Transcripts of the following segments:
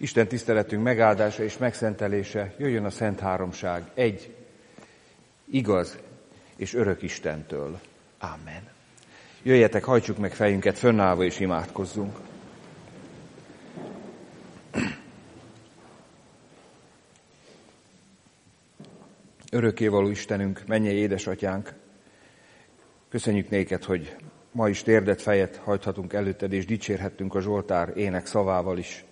Isten tiszteletünk megáldása és megszentelése jöjjön a Szent Háromság, egy, igaz és örök Istentől. Amen. Jöjjetek, hajtsuk meg fejünket, fönnállva és imádkozzunk. Örökkévaló Istenünk, mennyei édesatyánk, köszönjük néked, hogy ma is térdet fejet hajthatunk előtted, és dicsérhettünk a Zsoltár ének szavával is.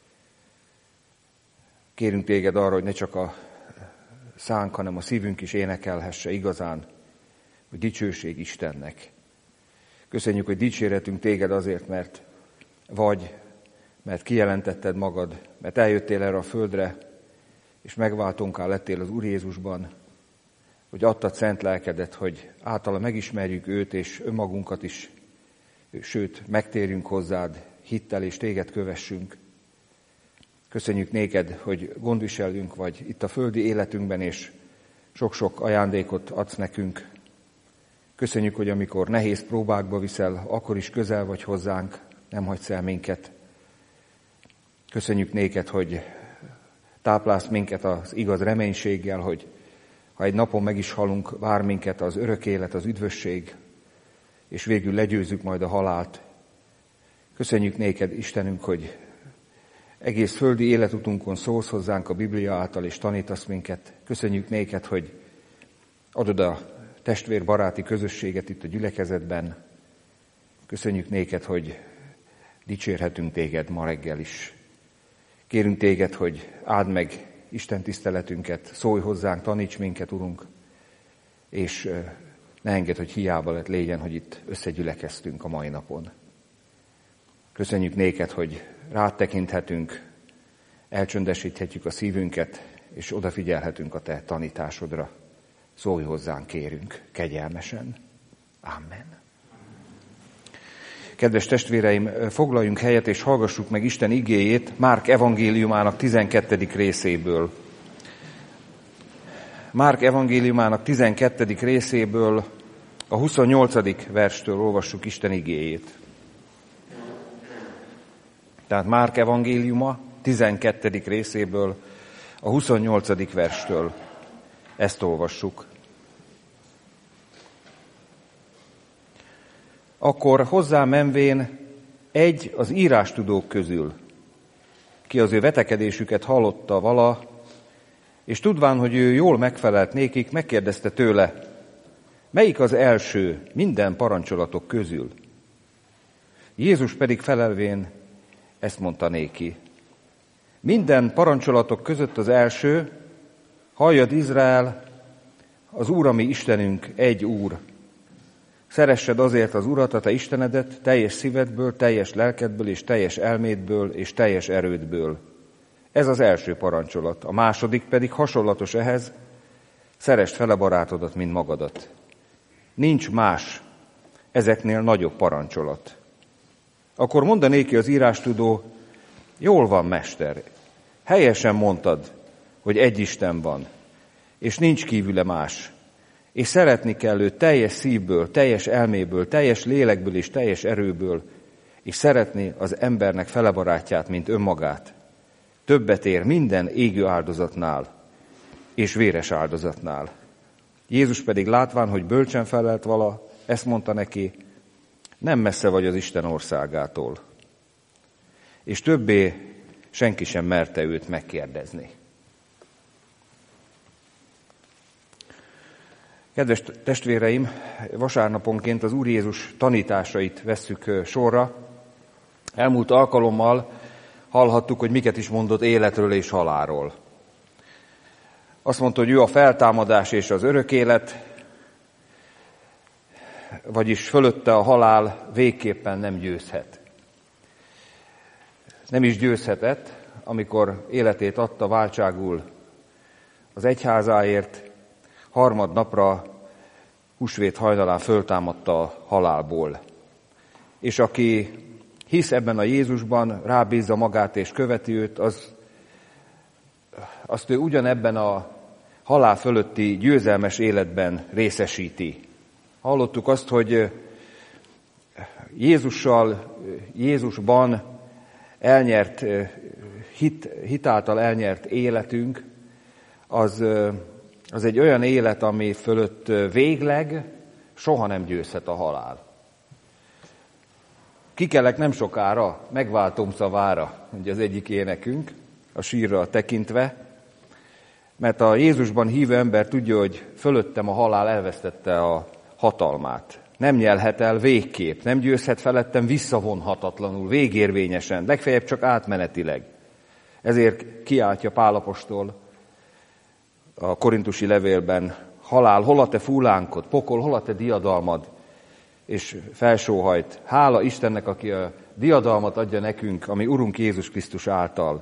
Kérünk téged arra, hogy ne csak a szánk, hanem a szívünk is énekelhesse igazán, hogy dicsőség Istennek. Köszönjük, hogy dicsérhetünk téged azért, mert vagy, mert kijelentetted magad, mert eljöttél erre a földre, és megváltónká lettél az Úr Jézusban, hogy adtad szent lelkedet, hogy általa megismerjük őt és önmagunkat is, sőt, megtérjünk hozzád hittel és téged kövessünk. Köszönjük néked, hogy gondviselünk vagy itt a földi életünkben, és sok-sok ajándékot adsz nekünk. Köszönjük, hogy amikor nehéz próbákba viszel, akkor is közel vagy hozzánk, nem hagysz el minket. Köszönjük néked, hogy táplálsz minket az igaz reménységgel, hogy ha egy napon meg is halunk, vár minket az örök élet, az üdvösség, és végül legyőzzük majd a halált. Köszönjük néked, Istenünk, hogy egész földi életutunkon szólsz hozzánk a Biblia által, és tanítasz minket. Köszönjük néked, hogy adod a testvérbaráti közösséget itt a gyülekezetben. Köszönjük néked, hogy dicsérhetünk téged ma reggel is. Kérünk téged, hogy áld meg Isten tiszteletünket, szólj hozzánk, taníts minket, Urunk, és ne engedd, hogy hiába lett légyen, hogy itt összegyülekeztünk a mai napon. Köszönjük néked, hogy rád tekinthetünk, elcsöndesíthetjük a szívünket, és odafigyelhetünk a te tanításodra. Szólj hozzánk, kérünk, kegyelmesen. Amen. Kedves testvéreim, foglaljunk helyet, és hallgassuk meg Isten igéjét Márk evangéliumának 12. részéből. Márk evangéliumának 12. részéből a 28. verstől olvassuk Isten igéjét. Tehát Márk evangéliuma 12. részéből a 28. verstől ezt olvassuk. Akkor hozzá menvén egy az írástudók közül, ki az ő vetekedésüket hallotta vala, és tudván, hogy ő jól megfelelt nékik, megkérdezte tőle, melyik az első minden parancsolatok közül? Jézus pedig felelvén ezt mondta néki. Minden parancsolatok között az első, halljad Izrael, az Úr, a mi Istenünk, egy Úr. Szeressed azért az Urat, a te Istenedet, teljes szívedből, teljes lelkedből, és teljes elmédből, és teljes erődből. Ez az első parancsolat. A második pedig hasonlatos ehhez, szeresd fel a barátodat, mint magadat. Nincs más ezeknél nagyobb parancsolat. Akkor mondanéki az írástudó, jól van, mester, helyesen mondtad, hogy egy Isten van, és nincs kívüle más, és szeretni kell őt teljes szívből, teljes elméből, teljes lélekből és teljes erőből, és szeretni az embernek fele barátját, mint önmagát. Többet ér minden égő áldozatnál és véres áldozatnál. Jézus pedig látván, hogy bölcsen felelt vala, ezt mondta neki, nem messze vagy az Isten országától. És többé senki sem merte őt megkérdezni. Kedves testvéreim, vasárnaponként az Úr Jézus tanításait vesszük sorra. Elmúlt alkalommal hallhattuk, hogy miket is mondott életről és halálról. Azt mondta, hogy ő a feltámadás és az örök élet, vagyis fölötte a halál végképpen nem győzhet. Nem is győzhetett, amikor életét adta váltságul az egyházáért, harmadnapra húsvét hajnalán föltámadta a halálból. És aki hisz ebben a Jézusban, rábízza magát és követi őt, azt ő ugyanebben a halál fölötti győzelmes életben részesíti. Hallottuk azt, hogy Jézusban elnyert hit által elnyert életünk, az egy olyan élet, ami fölött végleg soha nem győzhet a halál. Kikelek nem sokára, megváltom szavára, ugye az egyik énekünk, a sírra tekintve, mert a Jézusban hívő ember tudja, hogy fölöttem a halál elvesztette a hatalmát. Nem nyelhet el végképp, nem győzhet felettem visszavonhatatlanul, végérvényesen, legfeljebb csak átmenetileg. Ezért kiáltja Pál apostol a korintusi levélben: halál, hol a te fúlánkod, pokol, hol a te diadalmad? És felsóhajt: hála Istennek, aki a diadalmat adja nekünk, ami Urunk Jézus Krisztus által.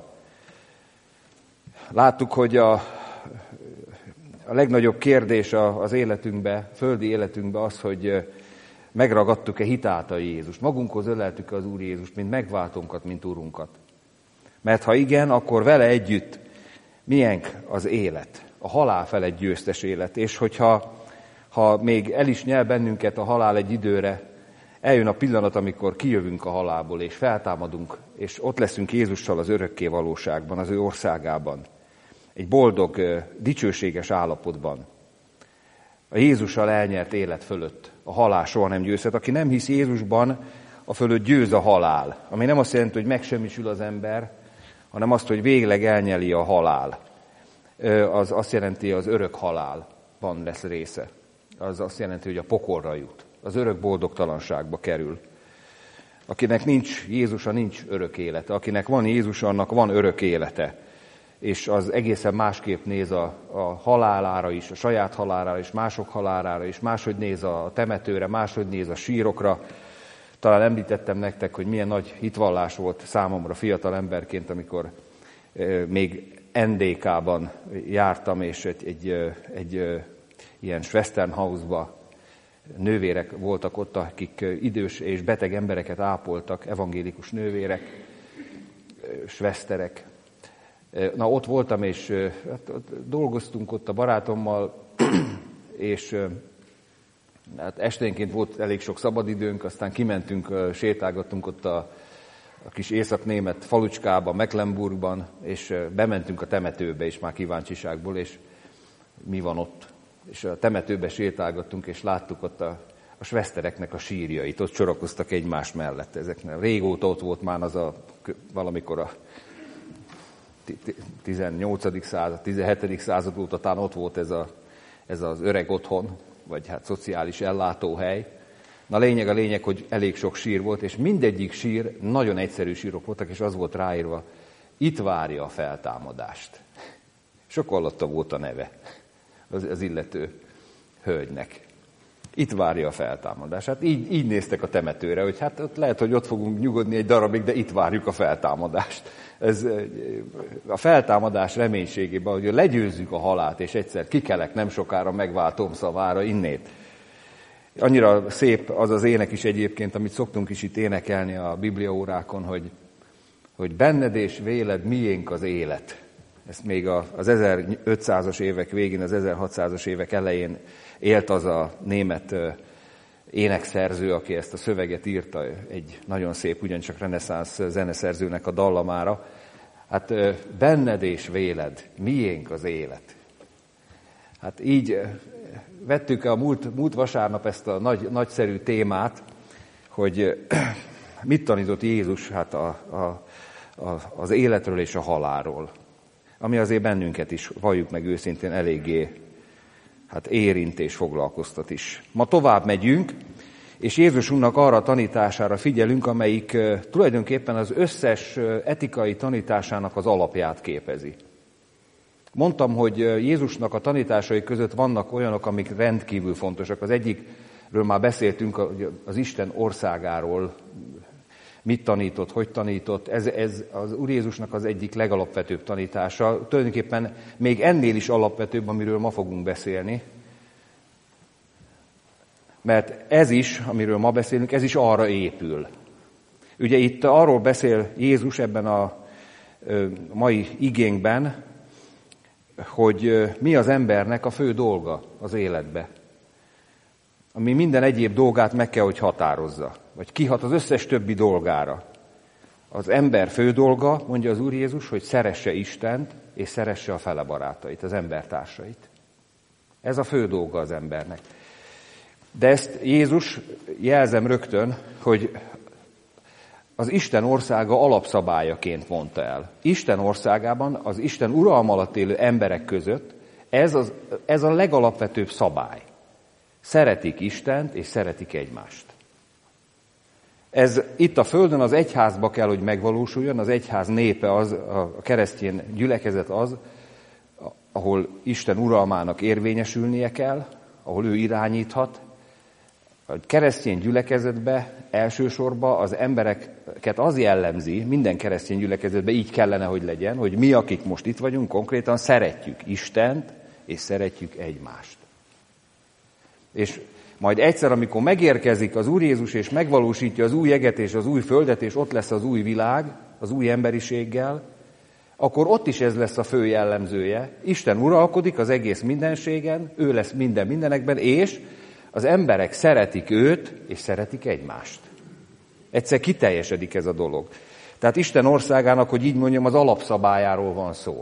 Láttuk, hogy a legnagyobb kérdés az életünkbe, földi életünkbe az, hogy megragadtuk-e hitáltal Jézust, magunkhoz öleltük-e az Úr Jézust, mint megváltónkat, mint Urunkat. Mert ha igen, akkor vele együtt miénk az élet, a halál felett győztes élet. És hogyha még el is nyel bennünket a halál egy időre, eljön a pillanat, amikor kijövünk a halálból, és feltámadunk, és ott leszünk Jézussal az örökké valóságban, az ő országában. Egy boldog, dicsőséges állapotban. A Jézussal elnyert élet fölött a halál soha nem győzhet. Aki nem hisz Jézusban, a fölött győz a halál. Ami nem azt jelenti, hogy megsemmisül az ember, hanem azt, hogy végleg elnyeli a halál. Az azt jelenti, hogy az örök halálban lesz része. Az azt jelenti, hogy a pokolra jut. Az örök boldogtalanságba kerül. Akinek nincs Jézusa, nincs örök élete. Akinek van Jézus, annak van örök élete. És az egészen másképp néz a halálára is, a saját halálára is, mások halálára is, máshogy néz a temetőre, máshogy néz a sírokra. Talán említettem nektek, hogy milyen nagy hitvallás volt számomra fiatal emberként, amikor még NDK-ban jártam, és egy ilyen Schwesternhausba nővérek voltak ott, akik idős és beteg embereket ápoltak, evangélikus nővérek, schwesterek. Na, ott voltam, és dolgoztunk ott a barátommal, és hát esténként volt elég sok szabadidőnk, aztán kimentünk, sétálgattunk ott a kis észak-német falucskába, Mecklenburgban, és bementünk a temetőbe is már kíváncsiságból, és mi van ott. És a temetőbe sétálgattunk, és láttuk ott a schwestereknek a sírjait, ott sorakoztak egymás mellett. Ezeknek régóta ott volt már az valamikor a 18. század, 17. század óta talán ott volt ez az öreg otthon, vagy hát szociális ellátóhely. Na, a lényeg, hogy elég sok sír volt, és mindegyik sír nagyon egyszerű sírok voltak, és az volt ráírva: itt várja a feltámadást. Sokollatta volt a neve az illető hölgynek. Itt várja a feltámadást. Hát így néztek a temetőre, hogy hát lehet, hogy ott fogunk nyugodni egy darabig, de itt várjuk a feltámadást. Ez a feltámadás reménységében, hogy legyőzzük a halált, és egyszer kikelek nem sokára, megváltom szavára innét. Annyira szép az az ének is egyébként, amit szoktunk is itt énekelni a bibliaórákon, hogy benned és véled miénk az élet. Ezt még az 1500-as évek végén, az 1600-as évek elején élt az a német énekszerző, aki ezt a szöveget írta, egy nagyon szép, ugyancsak reneszánsz zeneszerzőnek a dallamára. Hát benned és véled, miénk az élet. Hát így vettük a múlt vasárnap ezt a nagyszerű témát, hogy mit tanított Jézus hát az életről és a halálról. Ami azért bennünket is, valljuk meg őszintén, eléggé érint és foglalkoztat is. Ma tovább megyünk, és Jézusunknak arra a tanítására figyelünk, amelyik tulajdonképpen az összes etikai tanításának az alapját képezi. Mondtam, hogy Jézusnak a tanításai között vannak olyanok, amik rendkívül fontosak. Az egyikről már beszéltünk, az Isten országáról, mit tanított, hogy tanított. Ez az Úr Jézusnak az egyik legalapvetőbb tanítása. Tulajdonképpen még ennél is alapvetőbb, amiről ma fogunk beszélni. Mert ez is, amiről ma beszélünk, ez is arra épül. Ugye itt arról beszél Jézus ebben a mai igénkben, hogy mi az embernek a fő dolga az életbe. Ami minden egyéb dolgát meg kell, hogy határozza. Vagy kihat az összes többi dolgára. az ember fő dolga, mondja az Úr Jézus, hogy szeresse Istent, és szeresse a fele barátait, az embertársait. Ez a fő dolga az embernek. De ezt Jézus, jelzem rögtön, hogy az Isten országa alapszabályaként mondta el. Isten országában, az Isten uralma alatt élő emberek között ez a legalapvetőbb szabály. Szeretik Istent, és szeretik egymást. Ez itt a Földön az egyházba kell, hogy megvalósuljon, az egyház népe az, a keresztény gyülekezet az, ahol Isten uralmának érvényesülnie kell, ahol ő irányíthat. A keresztény gyülekezetbe elsősorban az embereket az jellemzi, minden keresztény gyülekezetben így kellene, hogy legyen, hogy mi, akik most itt vagyunk, konkrétan szeretjük Istent, és szeretjük egymást. És majd egyszer, amikor megérkezik az Úr Jézus, és megvalósítja az új eget és az új földet, és ott lesz az új világ, az új emberiséggel, akkor ott is ez lesz a fő jellemzője. Isten uralkodik az egész mindenségen, ő lesz minden mindenekben, és az emberek szeretik őt, és szeretik egymást. Egyszer kiteljesedik ez a dolog. Tehát Isten országának, hogy így mondjam, az alapszabályáról van szó.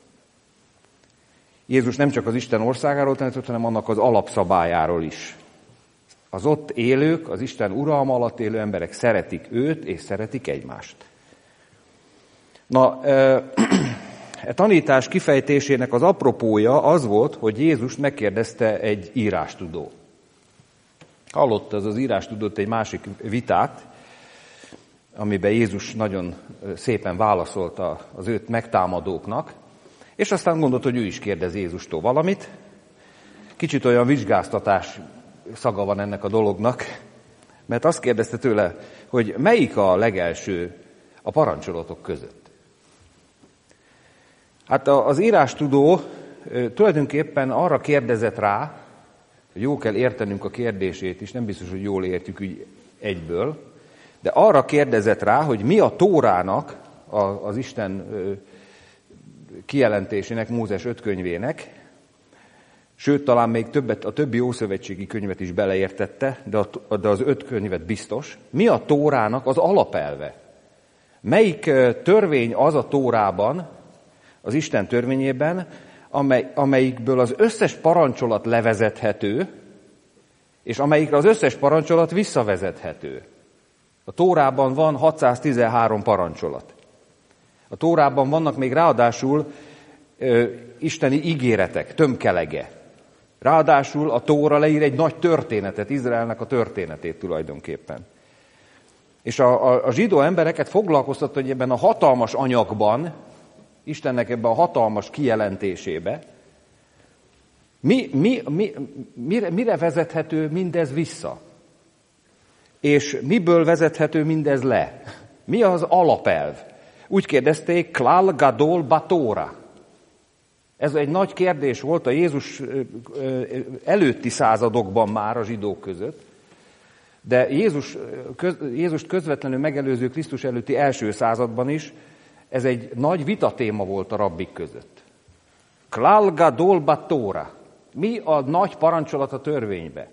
Jézus nem csak az Isten országáról tanított, hanem annak az alapszabályáról is. Az ott élők, az Isten uralma alatt élő emberek szeretik őt, és szeretik egymást. Na, a tanítás kifejtésének az apropója az volt, hogy Jézus megkérdezte egy írástudó. Hallott az írástudót egy másik vitát, amiben Jézus nagyon szépen válaszolt az őt megtámadóknak, és aztán gondolt, hogy ő is kérdez Jézustól valamit. Kicsit olyan vizsgáztatás szaga van ennek a dolognak, mert azt kérdezte tőle, hogy melyik a legelső a parancsolatok között. Hát az írástudó tulajdonképpen arra kérdezett rá, hogy jó kell értenünk a kérdését is, nem biztos, hogy jól értjük úgy egyből, de arra kérdezett rá, hogy mi a Tórának, az Isten kijelentésének, Mózes 5 könyvének, sőt, talán még többet, a többi ószövetségi könyvet is beleértette, de az 5 könyvet biztos. Mi a Tórának az alapelve? Melyik törvény az a Tórában, az Isten törvényében, amelyikből az összes parancsolat levezethető, és amelyikre az összes parancsolat visszavezethető? A Tórában van 613 parancsolat. A Tórában vannak még ráadásul isteni ígéretek, tömkelege. Ráadásul a Tóra leír egy nagy történetet, Izraelnek a történetét tulajdonképpen. És a zsidó embereket foglalkoztatta, hogy ebben a hatalmas anyagban, Istennek ebben a hatalmas kijelentésébe, mire vezethető mindez vissza? És miből vezethető mindez le? Mi az alapelv? Úgy kérdezték, klal gadol batóra. Ez egy nagy kérdés volt a Jézus előtti századokban már a zsidók között, de Jézust közvetlenül megelőző Krisztus előtti első században is ez egy nagy vitatéma volt a rabbik között. Klal gadol batóra. Mi a nagy parancsolat a törvénybe?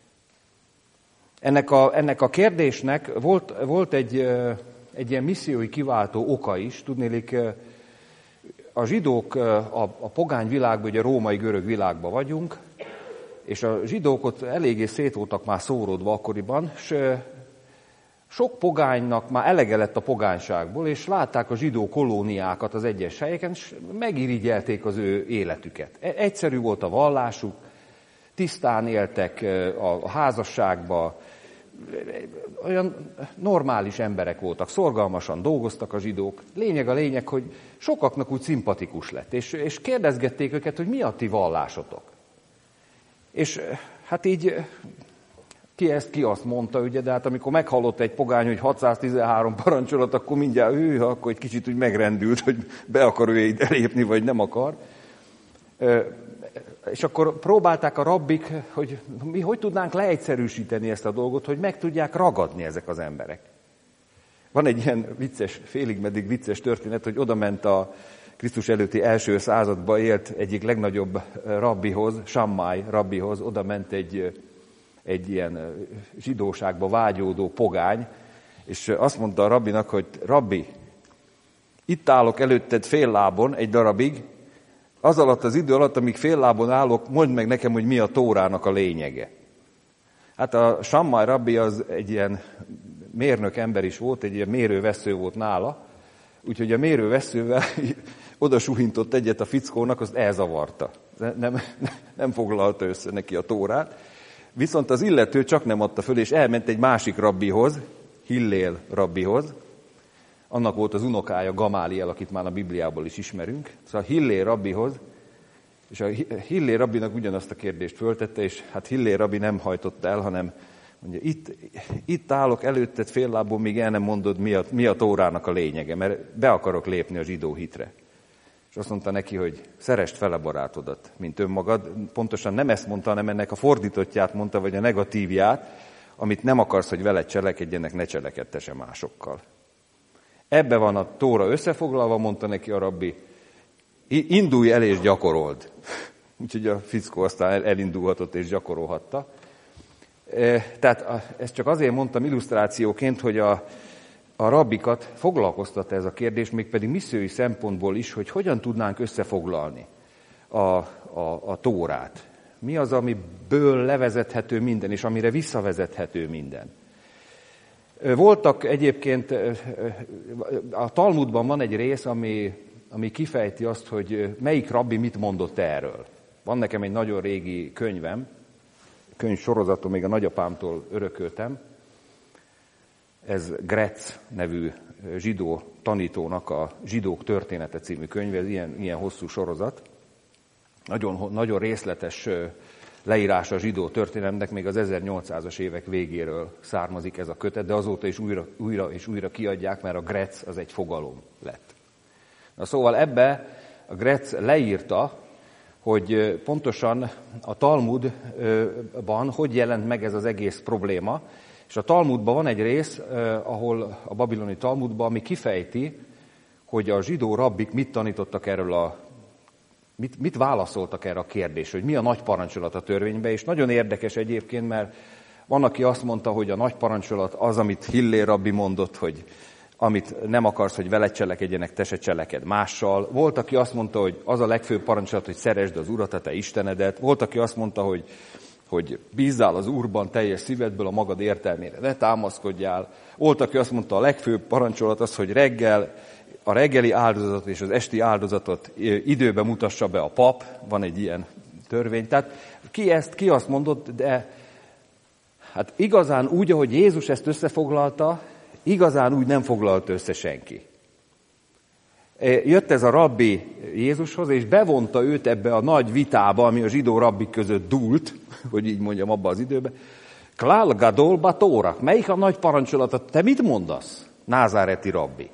Ennek a kérdésnek volt egy ilyen missziói kiváltó oka is. Tudnélik, a zsidók a pogány világban, ugye a római görög világban vagyunk, és a zsidók ott eléggé szét voltak már szóródva akkoriban, és sok pogánynak már elege lett a pogányságból, és látták a zsidó kolóniákat az egyes helyeken, és megirigyelték az ő életüket. Egyszerű volt a vallásuk, tisztán éltek a házasságba, olyan normális emberek voltak, szorgalmasan dolgoztak a zsidók. Lényeg a lényeg, hogy sokaknak úgy szimpatikus lett, és kérdezgették őket, hogy mi a ti vallásotok. És hát így ki azt mondta, ugye, de hát amikor meghallott egy pogány, hogy 613 parancsolat, akkor mindjárt akkor egy kicsit úgy megrendült, hogy be akar ő elépni, vagy nem akar. És akkor próbálták a rabbik, hogy mi hogy tudnánk leegyszerűsíteni ezt a dolgot, hogy meg tudják ragadni ezek az emberek. Van egy ilyen vicces, félig-meddig vicces történet, hogy oda ment a Krisztus előtti első században élt egyik legnagyobb rabbihoz, Sammai rabbihoz, oda ment egy ilyen zsidóságba vágyódó pogány, És azt mondta a rabbinak, hogy rabbi, itt állok előtted fél lábon egy darabig, az alatt az idő alatt, amíg fél lábon állok, mondd meg nekem, hogy mi a Tórának a lényege. Hát a Sammai rabbi az egy ilyen mérnök ember is volt, egy ilyen mérővesző volt nála, úgyhogy a mérőveszővel oda suhintott egyet a fickónak, azt elzavarta. Nem foglalta össze neki a Tórát. Viszont az illető csak nem adta föl, és elment egy másik rabbihoz, Hillél rabbihoz. Annak volt az unokája, Gamáliel, akit már a Bibliából is ismerünk. Szóval Hillél rabbihoz, és a Hillél rabbinak ugyanazt a kérdést föltette, és hát Hillél rabbi nem hajtotta el, hanem mondja, itt állok előtted fél lábon, míg el nem mondod, mi a Tórának a lényege, mert be akarok lépni a zsidó hitre. És azt mondta neki, hogy szeresd fele barátodat, mint önmagad. Pontosan nem ezt mondta, hanem ennek a fordítottját mondta, vagy a negatívját, amit nem akarsz, hogy veled cselekedjenek, ne cselekedte se másokkal. Ebbe van a Tóra összefoglalva, mondta neki a rabbi, indulj el és gyakorold. Úgyhogy a fickó aztán elindulhatott és gyakorolhatta. Tehát ezt csak azért mondtam illusztrációként, hogy a rabbikat foglalkoztatta ez a kérdés, mégpedig missziói szempontból is, hogy hogyan tudnánk összefoglalni a Tórát. Mi az, amiből levezethető minden, és amire visszavezethető minden. Voltak egyébként, a Talmudban van egy rész, ami kifejti azt, hogy melyik rabbi mit mondott erről. Van nekem egy nagyon régi könyvem, könyvsorozatom, még a nagyapámtól örököltem. Ez Gretz nevű zsidó tanítónak a Zsidók története című könyve, ez ilyen hosszú sorozat. Nagyon, nagyon részletes leírás a zsidó történelemnek, még az 1800-as évek végéről származik ez a kötet, de azóta is újra és újra kiadják, mert a Gretz az egy fogalom lett. Na, szóval ebbe a Gretz leírta, hogy pontosan a Talmudban hogy jelent meg ez az egész probléma, és a Talmudban van egy rész, ahol a babiloni Talmudban, ami kifejti, hogy a zsidó rabbik mit tanítottak erről mit válaszoltak erre a kérdésre, hogy mi a nagy parancsolat a törvényben, és nagyon érdekes egyébként, mert van, aki azt mondta, hogy a nagy parancsolat az, amit Hillél rabbi mondott, hogy amit nem akarsz, hogy veled cselekedjenek, te se cseleked mással. Volt, aki azt mondta, hogy az a legfőbb parancsolat, hogy szeresd az Urat, a te Istenedet. Volt, aki azt mondta, hogy bízzál az Úrban teljes szívedből, a magad értelmére ne támaszkodjál. Volt, aki azt mondta, a legfőbb parancsolat az, hogy a reggeli áldozatot és az esti áldozatot időben mutassa be a pap. Van egy ilyen törvény. Tehát ki azt mondott, de hát igazán úgy, ahogy Jézus ezt összefoglalta, igazán úgy nem foglalta össze senki. Jött ez a rabbi Jézushoz, és bevonta őt ebbe a nagy vitába, ami a zsidó rabbik között dúlt, hogy így mondjam, abban az időben. Klál gadol batóra. Melyik a nagy parancsolat? Te mit mondasz, názáreti rabbi?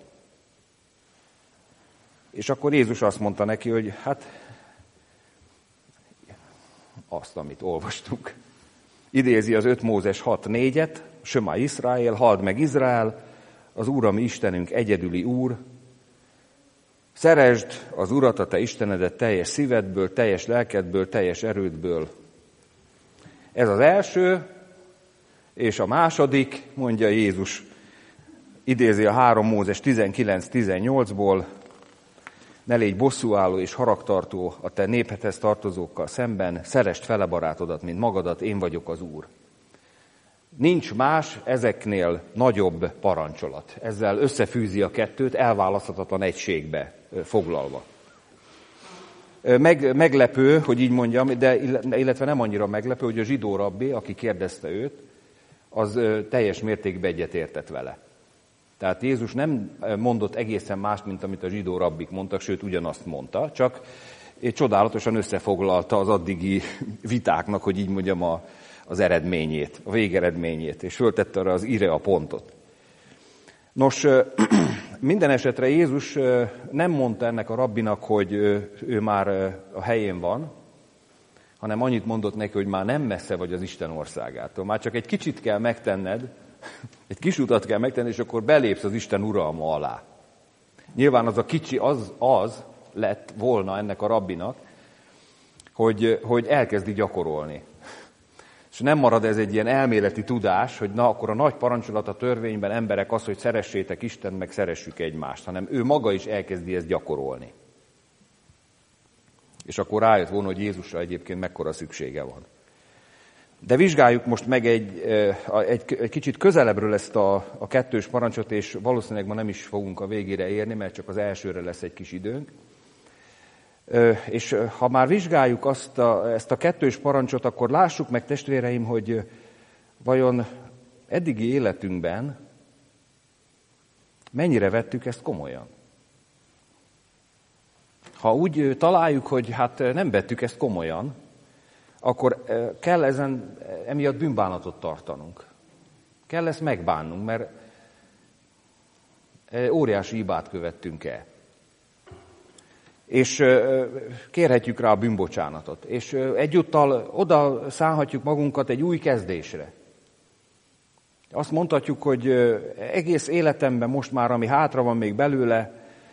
És akkor Jézus azt mondta neki, hogy hát azt, amit olvastunk. Idézi az 5 Mózes 6:4-et, Söma Izrael, halld meg Izrael, az Úr, a mi Istenünk egyedüli Úr. Szeresd az Urat, a te Istenedet teljes szívedből, teljes lelkedből, teljes erődből. Ez az első, és a második, mondja Jézus, idézi a 3 Mózes 19-18-ból, ne légy bosszúálló és haragtartó a te népedhez tartozókkal szemben, szeresd fele barátodat, mint magadat, én vagyok az Úr. Nincs más ezeknél nagyobb parancsolat. Ezzel összefűzi a kettőt, elválaszthatatlan egységbe foglalva. Meglepő, hogy így mondjam, de illetve nem annyira meglepő, hogy a zsidó rabbi, aki kérdezte őt, az teljes mértékben egyetértett vele. Tehát Jézus nem mondott egészen mást, mint amit a zsidó rabbik mondtak, sőt ugyanazt mondta, csak csodálatosan összefoglalta az addigi vitáknak, hogy így mondjam, az eredményét, a végeredményét, és föltette arra az íre a pontot. Nos, minden esetre Jézus nem mondta ennek a rabbinak, hogy ő már a helyén van, hanem annyit mondott neki, hogy már nem messze vagy az Isten országától. Már csak egy kicsit kell megtenned, egy kis utat kell megtenni, és akkor belépsz az Isten uralma alá. Nyilván az a kicsi az lett volna ennek a rabbinak, hogy elkezdi gyakorolni. És nem marad ez egy ilyen elméleti tudás, hogy na, akkor a nagy parancsolat a törvényben emberek az, hogy szeressétek Istent, meg szeressük egymást, hanem ő maga is elkezdi ezt gyakorolni. És akkor rájött volna, hogy Jézusra egyébként mekkora szüksége van. De vizsgáljuk most meg egy kicsit közelebbről ezt a kettős parancsot, és valószínűleg ma nem is fogunk a végére érni, mert csak az elsőre lesz egy kis időnk. És ha már vizsgáljuk ezt a kettős parancsot, akkor lássuk meg, testvéreim, hogy vajon eddigi életünkben mennyire vettük ezt komolyan. Ha úgy találjuk, hogy hát nem vettük ezt komolyan, akkor kell emiatt bűnbánatot tartanunk. Kell ezt megbánnunk, mert óriási hibát követtünk el. És kérhetjük rá a bűnbocsánatot. És egyúttal oda szánhatjuk magunkat egy új kezdésre. Azt mondhatjuk, hogy egész életemben most már, ami hátra van még belőle,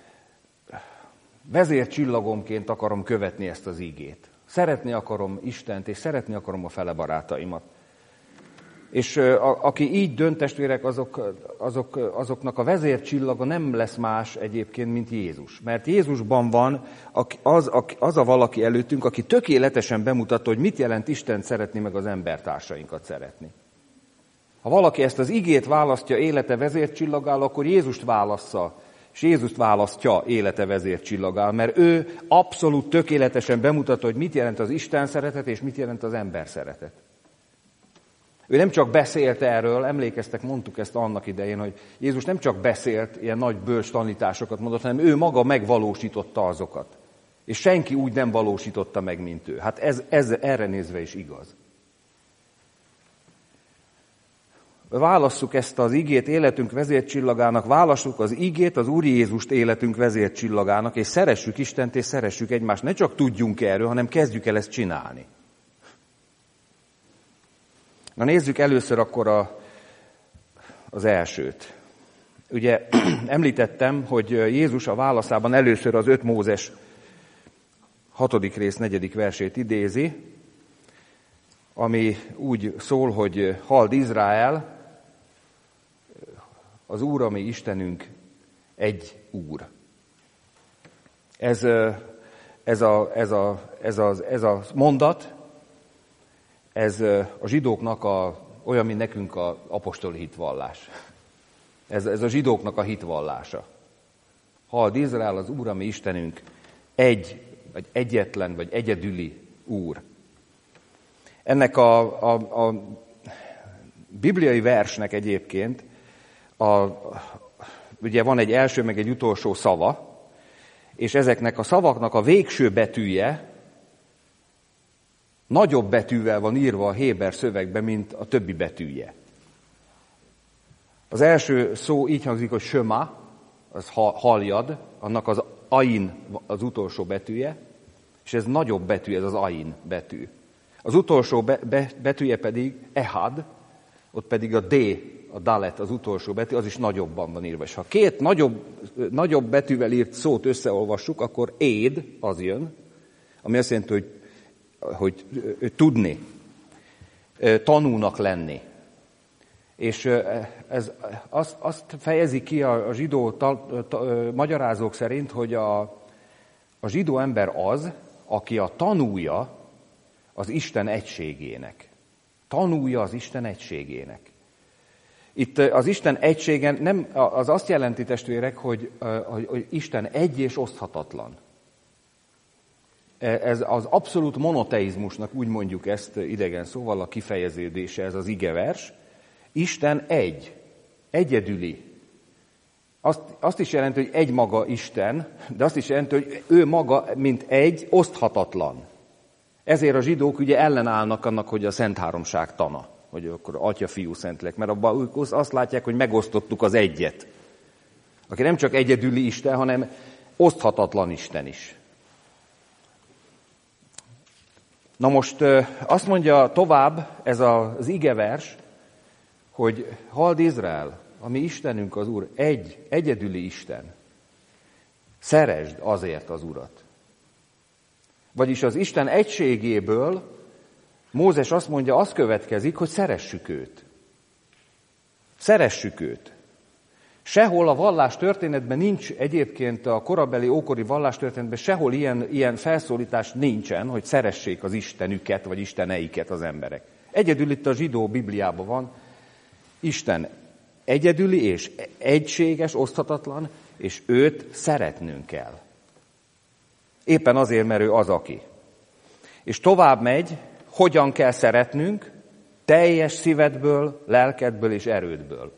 vezércsillagomként akarom követni ezt az ígét. Szeretni akarom Istent, és szeretni akarom a fele barátaimat. És aki így dönt, testvérek, azoknak a vezércsillaga nem lesz más egyébként, mint Jézus. Mert Jézusban van az a valaki előttünk, aki tökéletesen bemutatta, hogy mit jelent Istent szeretni, meg az embertársainkat szeretni. Ha valaki ezt az igét választja élete vezércsillagául, akkor Jézust válassza, és Jézust választja élete vezércsillagául, mert ő abszolút tökéletesen bemutatta, hogy mit jelent az Isten szeretet, és mit jelent az ember szeretet. Ő nem csak beszélt erről, emlékeztek, mondtuk ezt annak idején, hogy Jézus nem csak beszélt, ilyen nagy bölcs tanításokat mondott, hanem ő maga megvalósította azokat. És senki úgy nem valósította meg, mint ő. Hát ez erre nézve is igaz. Válasszuk ezt az igét életünk vezércsillagának, válasszuk az igét, az Úr Jézust életünk vezércsillagának, és szeressük Istent, és szeressük egymást. Ne csak tudjunk erről, hanem kezdjük el ezt csinálni. Na nézzük először akkor az elsőt. Ugye említettem, hogy Jézus a válaszában először az 5 Mózes 6. rész 4. versét idézi, ami úgy szól, hogy halld Izrael, az Úr, ami Istenünk, egy Úr. Ez a mondat, ez a zsidóknak olyan, mint nekünk az apostoli hitvallás. Ez a zsidóknak a hitvallása. Halld Izrael, az Úr, ami Istenünk, egy, vagy egyetlen, vagy egyedüli Úr. Ennek a bibliai versnek egyébként ugye van egy első, meg egy utolsó szava, és ezeknek a szavaknak a végső betűje nagyobb betűvel van írva a héber szövegben, mint a többi betűje. Az első szó így hangzik, hogy söma, az halljad, annak az ain az utolsó betűje, és ez nagyobb betű, ez az ain betű. Az utolsó betűje pedig ehad, ott pedig a D, a dalet, az utolsó betű, az is nagyobban van írva. És ha két nagyobb betűvel írt szót összeolvassuk, akkor éd, az jön, ami azt jelenti, hogy tudni, tanúnak lenni. És ez azt fejezi ki a zsidó magyarázók szerint, hogy a zsidó ember az, aki a tanúja az Isten egységének. Tanúja az Isten egységének. Itt az Isten egységen nem, az azt jelenti, testvérek, hogy Isten egy és oszthatatlan. Ez az abszolút monoteizmusnak, úgy mondjuk ezt idegen szóval, a kifejeződése, ez az igevers. Isten egy, egyedüli. Azt is jelenti, hogy egy maga Isten, de azt is jelenti, hogy ő maga, mint egy, oszthatatlan. Ezért a zsidók ugye ellenállnak annak, hogy a Szent Háromság tana, hogy akkor Atya, Fiú, Szentlélek, mert abban ők azt látják, hogy megosztottuk az egyet. Aki nem csak egyedüli Isten, hanem oszthatatlan Isten is. Na most azt mondja tovább ez az igevers, hogy halld Izrael, ami Istenünk az Úr, egyedüli Isten. Szeresd azért az Urat. Vagyis az Isten egységéből Mózes azt mondja, az következik, hogy szeressük őt. Szeressük őt. Sehol a vallástörténetben nincs, egyébként a korabeli, ókori vallástörténetben sehol ilyen felszólítás nincsen, hogy szeressék az Istenüket, vagy isteneiket az emberek. Egyedül itt a zsidó Bibliában van, Isten egyedüli és egységes, oszthatatlan, és őt szeretnünk kell. Éppen azért, mert ő az, aki. És tovább megy, hogyan kell szeretnünk, teljes szívedből, lelkedből és erődből.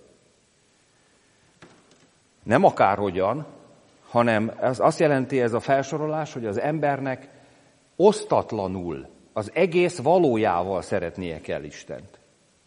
Nem akárhogyan, hanem ez azt jelenti ez a felsorolás, hogy az embernek osztatlanul, az egész valójával szeretnie kell Istent.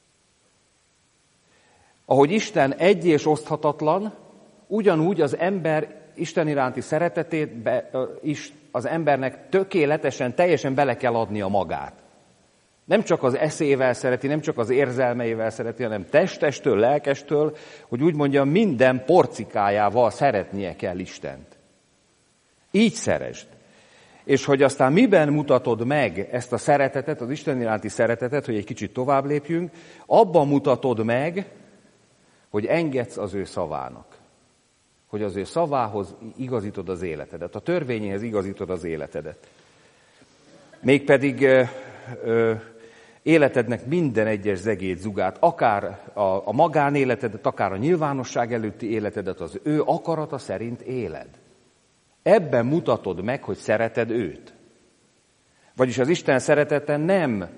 Ahogy Isten egy és oszthatatlan, ugyanúgy az ember Isten iránti szeretetét is az embernek tökéletesen, teljesen bele kell adnia magát. Nem csak az eszével szereti, nem csak az érzelmeivel szereti, hanem testestől, lelkestől, hogy úgy mondjam, minden porcikájával szeretnie kell Istent. Így szeresd. És hogy aztán miben mutatod meg ezt a szeretetet, az Isten iránti szeretetet, hogy egy kicsit tovább lépjünk, abban mutatod meg, hogy engedsz az ő szavának. Hogy az ő szavához igazítod az életedet, a törvényéhez igazítod az életedet. Mégpedig életednek minden egyes zegét, zugát, akár a magánéletedet, akár a nyilvánosság előtti életedet az ő akarata szerint éled. Ebben mutatod meg, hogy szereted őt. Vagyis az Isten szeretete nem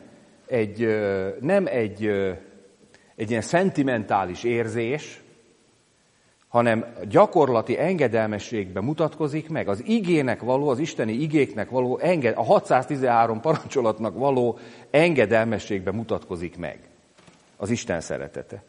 egy ilyen szentimentális érzés, hanem gyakorlati engedelmességben mutatkozik meg, az igének való, az isteni igéknek való, a 613 parancsolatnak való engedelmességben mutatkozik meg az Isten szeretete.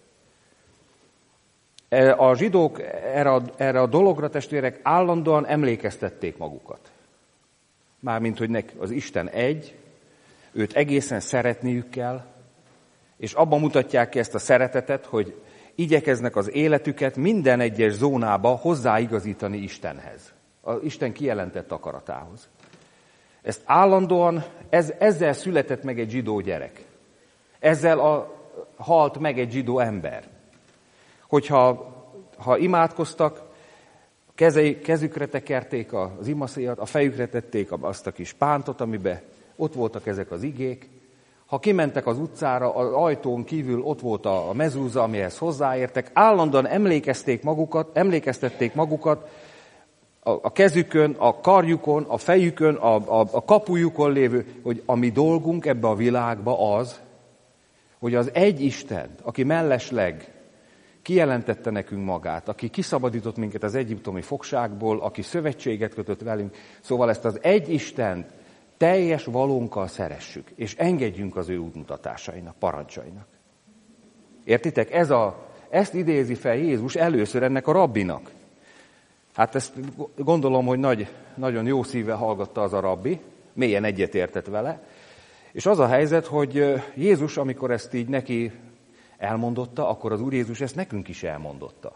A zsidók erre a dologra, testvérek, állandóan emlékeztették magukat. Mármint, hogy az Isten egy, őt egészen szeretniük kell, és abban mutatják ki ezt a szeretetet, hogy igyekeznek az életüket minden egyes zónába hozzáigazítani Istenhez, az Isten kijelentett akaratához. Ezt állandóan, ezzel született meg egy zsidó gyerek. Ezzel halt meg egy zsidó ember. Hogyha imádkoztak, kezükre tekerték az imaszéjat, a fejükre tették azt a kis pántot, amiben ott voltak ezek az igék. Ha kimentek az utcára, az ajtón kívül ott volt a mezúza, amihez hozzáértek, állandóan emlékeztették magukat a kezükön, a karjukon, a fejükön, a kapujukon lévő, hogy a mi dolgunk ebbe a világba az, hogy az egy Istent, aki mellesleg kijelentette nekünk magát, aki kiszabadított minket az egyiptomi fogságból, aki szövetséget kötött velünk, szóval ezt az egy Istent teljes valónkkal szeressük, és engedjünk az ő útmutatásainak, parancsainak. Értitek? Ezt idézi fel Jézus először ennek a rabbinak. Hát ezt gondolom, hogy nagyon jó szívvel hallgatta az a rabbi, mélyen egyetértett vele, és az a helyzet, hogy Jézus, amikor ezt így neki elmondotta, akkor az Úr Jézus ezt nekünk is elmondotta.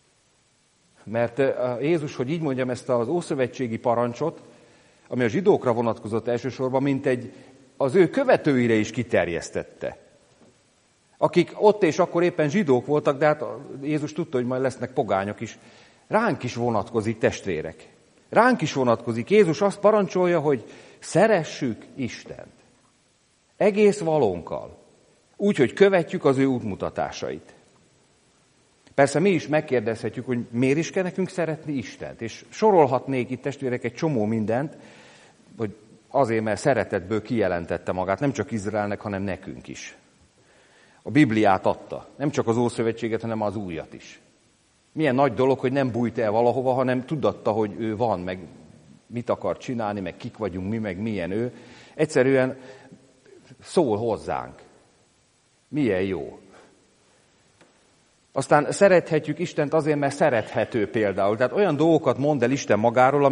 Mert Jézus, hogy így mondjam, ezt az ószövetségi parancsot, ami a zsidókra vonatkozott elsősorban, mint az ő követőire is kiterjesztette. Akik ott és akkor éppen zsidók voltak, de hát Jézus tudta, hogy majd lesznek pogányok is. Ránk is vonatkozik, testvérek. Ránk is vonatkozik. Jézus azt parancsolja, hogy szeressük Istent. Egész valónkkal. Úgy, hogy követjük az ő útmutatásait. Persze mi is megkérdezhetjük, hogy miért is kell nekünk szeretni Istent. És sorolhatnék itt, testvérek, egy csomó mindent, hogy azért, mert szeretetből kijelentette magát, nem csak Izraelnek, hanem nekünk is. A Bibliát adta, nem csak az Ószövetséget, hanem az Újat is. Milyen nagy dolog, hogy nem bújt el valahova, hanem tudatta, hogy ő van, meg mit akar csinálni, meg kik vagyunk mi, meg milyen ő. Egyszerűen szól hozzánk. Milyen jó. Aztán szerethetjük Istent azért, mert szerethető például. Tehát olyan dolgokat mond el Isten magáról,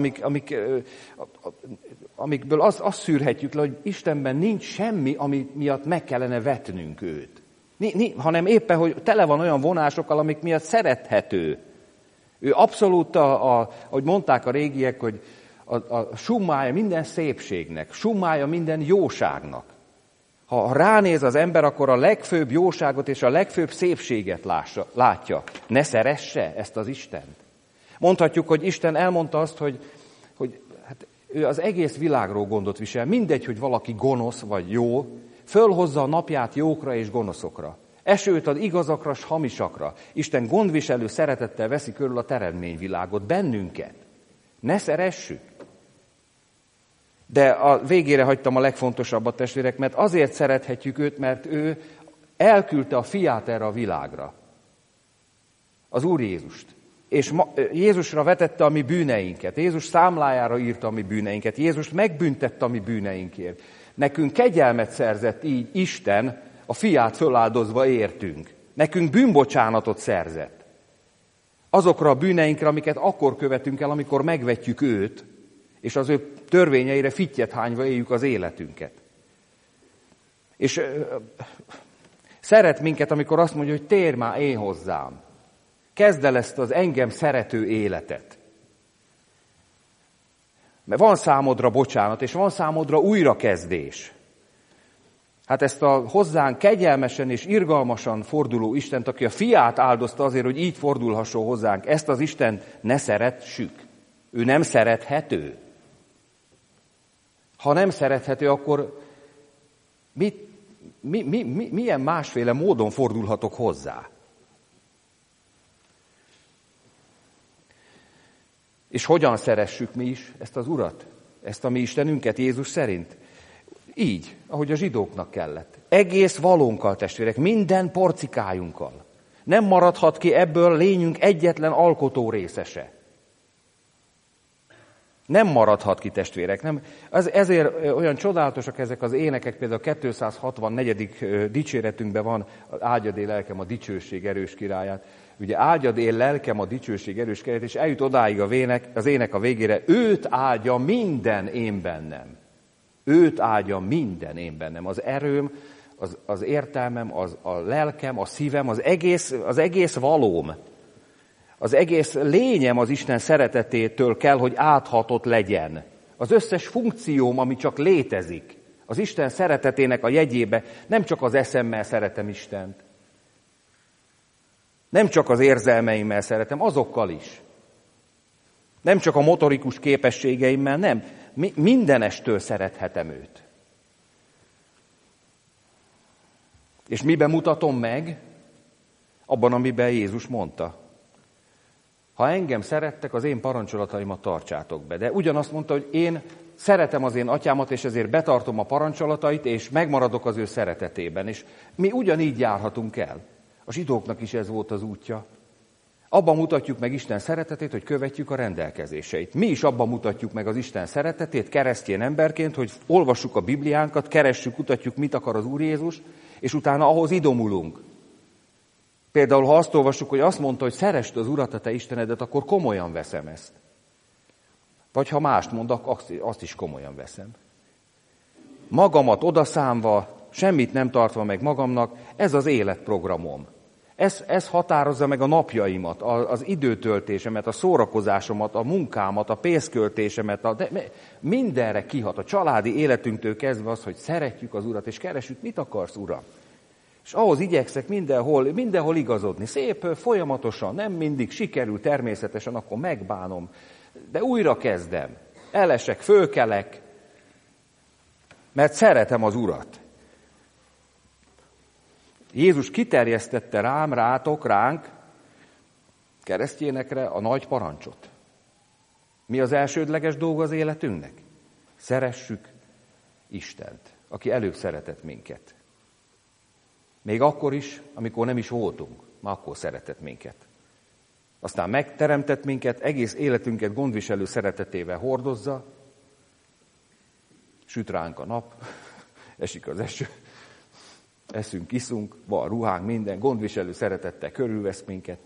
amikből azt szűrhetjük le, hogy Istenben nincs semmi, ami miatt meg kellene vetnünk őt. Hanem éppen, hogy tele van olyan vonásokkal, amik miatt szerethető. Ő abszolút, ahogy mondták a régiek, hogy a summája minden szépségnek, summája minden jóságnak. Ha ránéz az ember, akkor a legfőbb jóságot és a legfőbb szépséget látja. Ne szeresse ezt az Istent. Mondhatjuk, hogy Isten elmondta azt, hogy hát ő az egész világról gondot visel. Mindegy, hogy valaki gonosz vagy jó, fölhozza a napját jókra és gonoszokra. Esőt ad igazakra és hamisakra. Isten gondviselő szeretettel veszi körül a teremtményvilágot, bennünket. Ne szeressük. De a végére hagytam a legfontosabbat, testvérek, mert azért szerethetjük őt, mert ő elküldte a fiát erre a világra. Az Úr Jézust. És Jézusra vetette a mi bűneinket. Jézus számlájára írta a mi bűneinket. Jézus megbüntette a mi bűneinkért. Nekünk kegyelmet szerzett így Isten, a fiát föláldozva értünk. Nekünk bűnbocsánatot szerzett. Azokra a bűneinkre, amiket akkor követünk el, amikor megvetjük őt, és az ő törvényeire fittyet hányva éljük az életünket. És szeret minket, amikor azt mondja, hogy térj már én hozzám. Kezd el ezt az engem szerető életet. Mert van számodra bocsánat, és van számodra újrakezdés. Hát ezt a hozzánk kegyelmesen és irgalmasan forduló Istent, aki a fiát áldozta azért, hogy így fordulhasson hozzánk, ezt az Istent ne szeressük. Ő nem szerethető. Ha nem szerethető, akkor milyen másféle módon fordulhatok hozzá? És hogyan szeressük mi is ezt az Urat? Ezt a mi Istenünket Jézus szerint? Így, ahogy a zsidóknak kellett. Egész valónkkal, testvérek, minden porcikájunkkal. Nem maradhat ki ebből lényünk egyetlen alkotó részese. Nem maradhat ki, testvérek. Nem. Ezért olyan csodálatosak ezek az énekek, például a 264. dicséretünkben van, áldjad én lelkem a dicsőség erős királyát. Ugye áldjad én lelkem a dicsőség erős királyát, és eljut odáig az ének a végére, őt áldja minden én bennem. Őt áldja minden én bennem. Az erőm, az értelmem, a lelkem, a szívem, az egész valóm. Az egész lényem az Isten szeretetétől kell, hogy áthatott legyen. Az összes funkcióm, ami csak létezik, az Isten szeretetének a jegyébe, nem csak az eszemmel szeretem Istent, nem csak az érzelmeimmel szeretem, azokkal is. Nem csak a motorikus képességeimmel, nem. Mindenestől szerethetem őt. És miben mutatom meg? Abban, amiben Jézus mondta. Ha engem szerettek, az én parancsolataimat tartsátok be. De ugyanazt mondta, hogy én szeretem az én atyámat, és ezért betartom a parancsolatait, és megmaradok az ő szeretetében. És mi ugyanígy járhatunk el. A zsidóknak is ez volt az útja. Abban mutatjuk meg Isten szeretetét, hogy követjük a rendelkezéseit. Mi is abban mutatjuk meg az Isten szeretetét keresztény emberként, hogy olvassuk a Bibliánkat, keressük, kutatjuk, mit akar az Úr Jézus, és utána ahhoz idomulunk. Például, ha azt olvassuk, hogy azt mondta, hogy szeresd az Urat, a te Istenedet, akkor komolyan veszem ezt. Vagy ha mást mondok, azt is komolyan veszem. Magamat odaszámva, semmit nem tartva meg magamnak, ez az életprogramom. Ez határozza meg a napjaimat, az időtöltésemet, a szórakozásomat, a munkámat, a pénzköltésemet, mindenre kihat. A családi életünktől kezdve az, hogy szeretjük az Urat, és keresjük, mit akarsz, Uram? És ahhoz igyekszek mindenhol igazodni. Szép, folyamatosan, nem mindig sikerül természetesen, akkor megbánom. De újra kezdem. Elesek, fölkelek, mert szeretem az Urat. Jézus kiterjesztette ránk, keresztényekre a nagy parancsot. Mi az elsődleges dolga az életünknek? Szeressük Istent, aki előbb szeretett minket. Még akkor is, amikor nem is voltunk, már akkor szeretett minket. Aztán megteremtett minket, egész életünket gondviselő szeretetével hordozza, süt ránk a nap, esik az eső, eszünk, iszunk, van ruhánk, minden, gondviselő szeretettel körülvesz minket.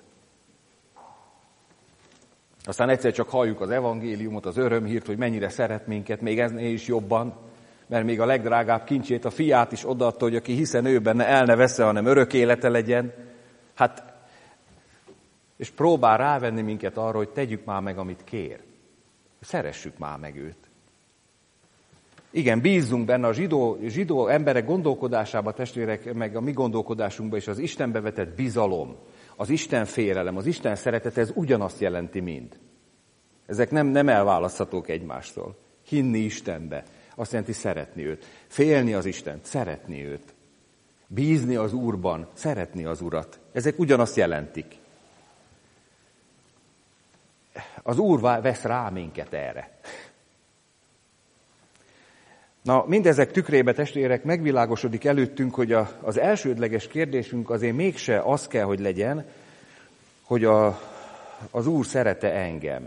Aztán egyszer csak halljuk az evangéliumot, az örömhírt, hogy mennyire szeret minket, még eznél is jobban, mert még a legdrágább kincsét, a fiát is odaadta, hogy aki hiszen ő benne el ne vesze, hanem örök élete legyen. Hát, és próbál rávenni minket arra, hogy tegyük már meg, amit kér. Szeressük már meg őt. Igen, bízzunk benne a zsidó emberek gondolkodásába, testvérek, meg a mi gondolkodásunkba is az Istenbe vetett bizalom, az Isten félelem, az Isten szeretet, ez ugyanazt jelenti mind. Ezek nem elválaszthatók egymástól. Hinni Istenbe, azt jelenti szeretni őt. Félni az Istent, szeretni őt. Bízni az Úrban, szeretni az Urat. Ezek ugyanazt jelentik. Az Úr vesz rá minket erre. Na, mindezek tükrébe, testvérek, megvilágosodik előttünk, hogy az elsődleges kérdésünk azért mégse az kell, hogy legyen, hogy az Úr szeret-e engem.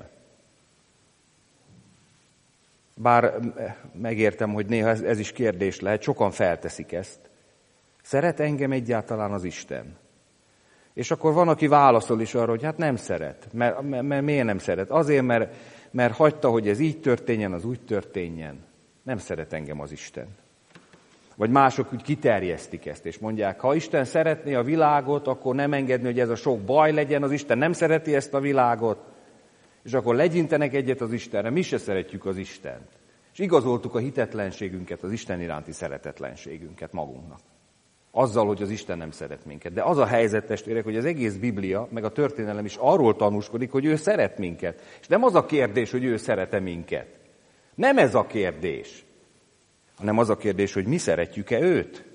Bár megértem, hogy néha ez is kérdés lehet, sokan felteszik ezt. Szeret engem egyáltalán az Isten? És akkor van, aki válaszol is arra, hogy hát nem szeret. Mert miért nem szeret? Azért, mert hagyta, hogy ez így történjen, az úgy történjen. Nem szeret engem az Isten. Vagy mások úgy kiterjesztik ezt, és mondják, ha Isten szeretné a világot, akkor nem engedni, hogy ez a sok baj legyen, az Isten nem szereti ezt a világot, és akkor legyintenek egyet az Istenre, mi se szeretjük az Istent. És igazoltuk a hitetlenségünket, az Isten iránti szeretetlenségünket magunknak. Azzal, hogy az Isten nem szeret minket. De az a helyzet, testvérek, hogy az egész Biblia, meg a történelem is arról tanúskodik, hogy ő szeret minket. És nem az a kérdés, hogy ő szeret-e minket. Nem ez a kérdés, hanem az a kérdés, hogy mi szeretjük-e őt.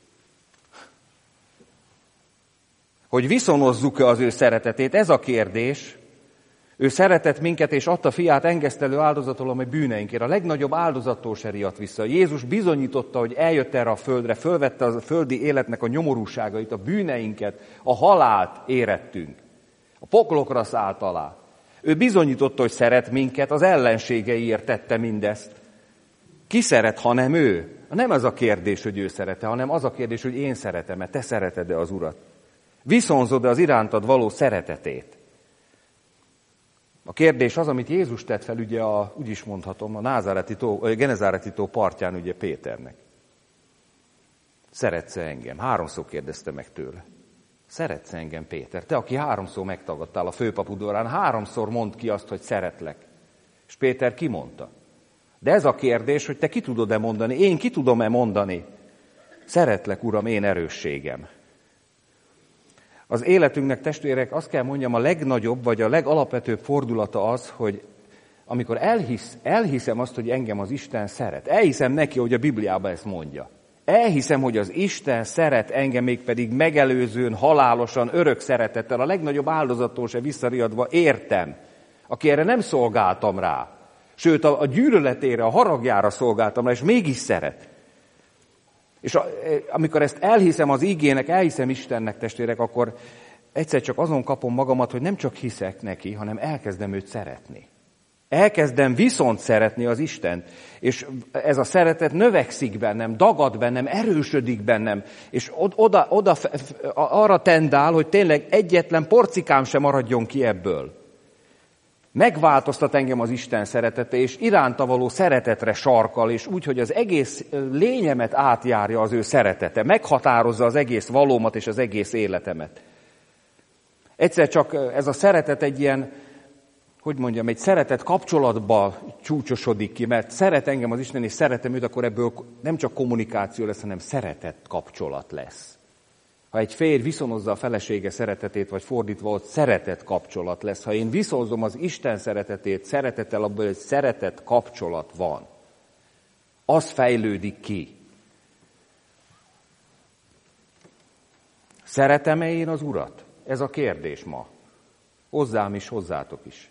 Hogy viszonozzuk-e az ő szeretetét, ez a kérdés. Ő szeretett minket, és adta fiát engesztelő áldozatul, amely bűneinkért. A legnagyobb áldozattól se riadt vissza. Jézus bizonyította, hogy eljött erre a földre, fölvette a földi életnek a nyomorúságait, a bűneinket, a halált érettünk. A poklokra szállt alá. Ő bizonyította, hogy szeret minket, az ellenségeiért tette mindezt. Ki szeret, ha nem ő? Nem az a kérdés, hogy ő szerete, hanem az a kérdés, hogy én szeretem-e, te szereted-e az Urat. Viszonzod-e az irántad való szeretetét? A kérdés az, amit Jézus tett fel, ugye úgy is mondhatom, a Genezáreti tó partján ugye Péternek. Szeretsz-e engem? 3-szor kérdezte meg tőle. Szeretsz engem, Péter? Te, aki 3-szor megtagadtál a főpap udvarán, 3-szor mondd ki azt, hogy szeretlek. És Péter kimondta. De ez a kérdés, hogy te ki tudod-e mondani, én ki tudom-e mondani? Szeretlek, Uram, én erősségem. Az életünknek, testvérek, azt kell mondjam, a legnagyobb, vagy a legalapvetőbb fordulata az, hogy amikor elhiszem azt, hogy engem az Isten szeret. Elhiszem neki, hogy a Bibliában ezt mondja. Elhiszem, hogy az Isten szeret engem, mégpedig megelőzően, halálosan, örök szeretettel, a legnagyobb áldozattól se visszariadva értem, aki erre nem szolgáltam rá. Sőt, a gyűlöletére, a haragjára szolgáltam rá, és mégis szeret. És amikor ezt elhiszem az ígének, elhiszem Istennek, testvérek, akkor egyszer csak azon kapom magamat, hogy nem csak hiszek neki, hanem elkezdem őt szeretni. Elkezdem viszont szeretni az Istent, és ez a szeretet növekszik bennem, dagad bennem, erősödik bennem, és arra tendál, hogy tényleg egyetlen porcikám sem maradjon ki ebből. Megváltoztat engem az Isten szeretete, és iránta való szeretetre sarkal, és úgy, hogy az egész lényemet átjárja az ő szeretete, meghatározza az egész valómat és az egész életemet. Egyszer csak ez a szeretet egy ilyen, egy szeretet kapcsolatba csúcsosodik ki, mert szeret engem az Isten, és szeretem őt, akkor ebből nem csak kommunikáció lesz, hanem szeretet kapcsolat lesz. Ha egy férj viszonozza a felesége szeretetét, vagy fordítva, ott szeretet kapcsolat lesz. Ha én viszonzom az Isten szeretetét, szeretettel, abból egy szeretet kapcsolat van. Az fejlődik ki. Szeretem-e én az Urat? Ez a kérdés ma. Hozzám is, hozzátok is.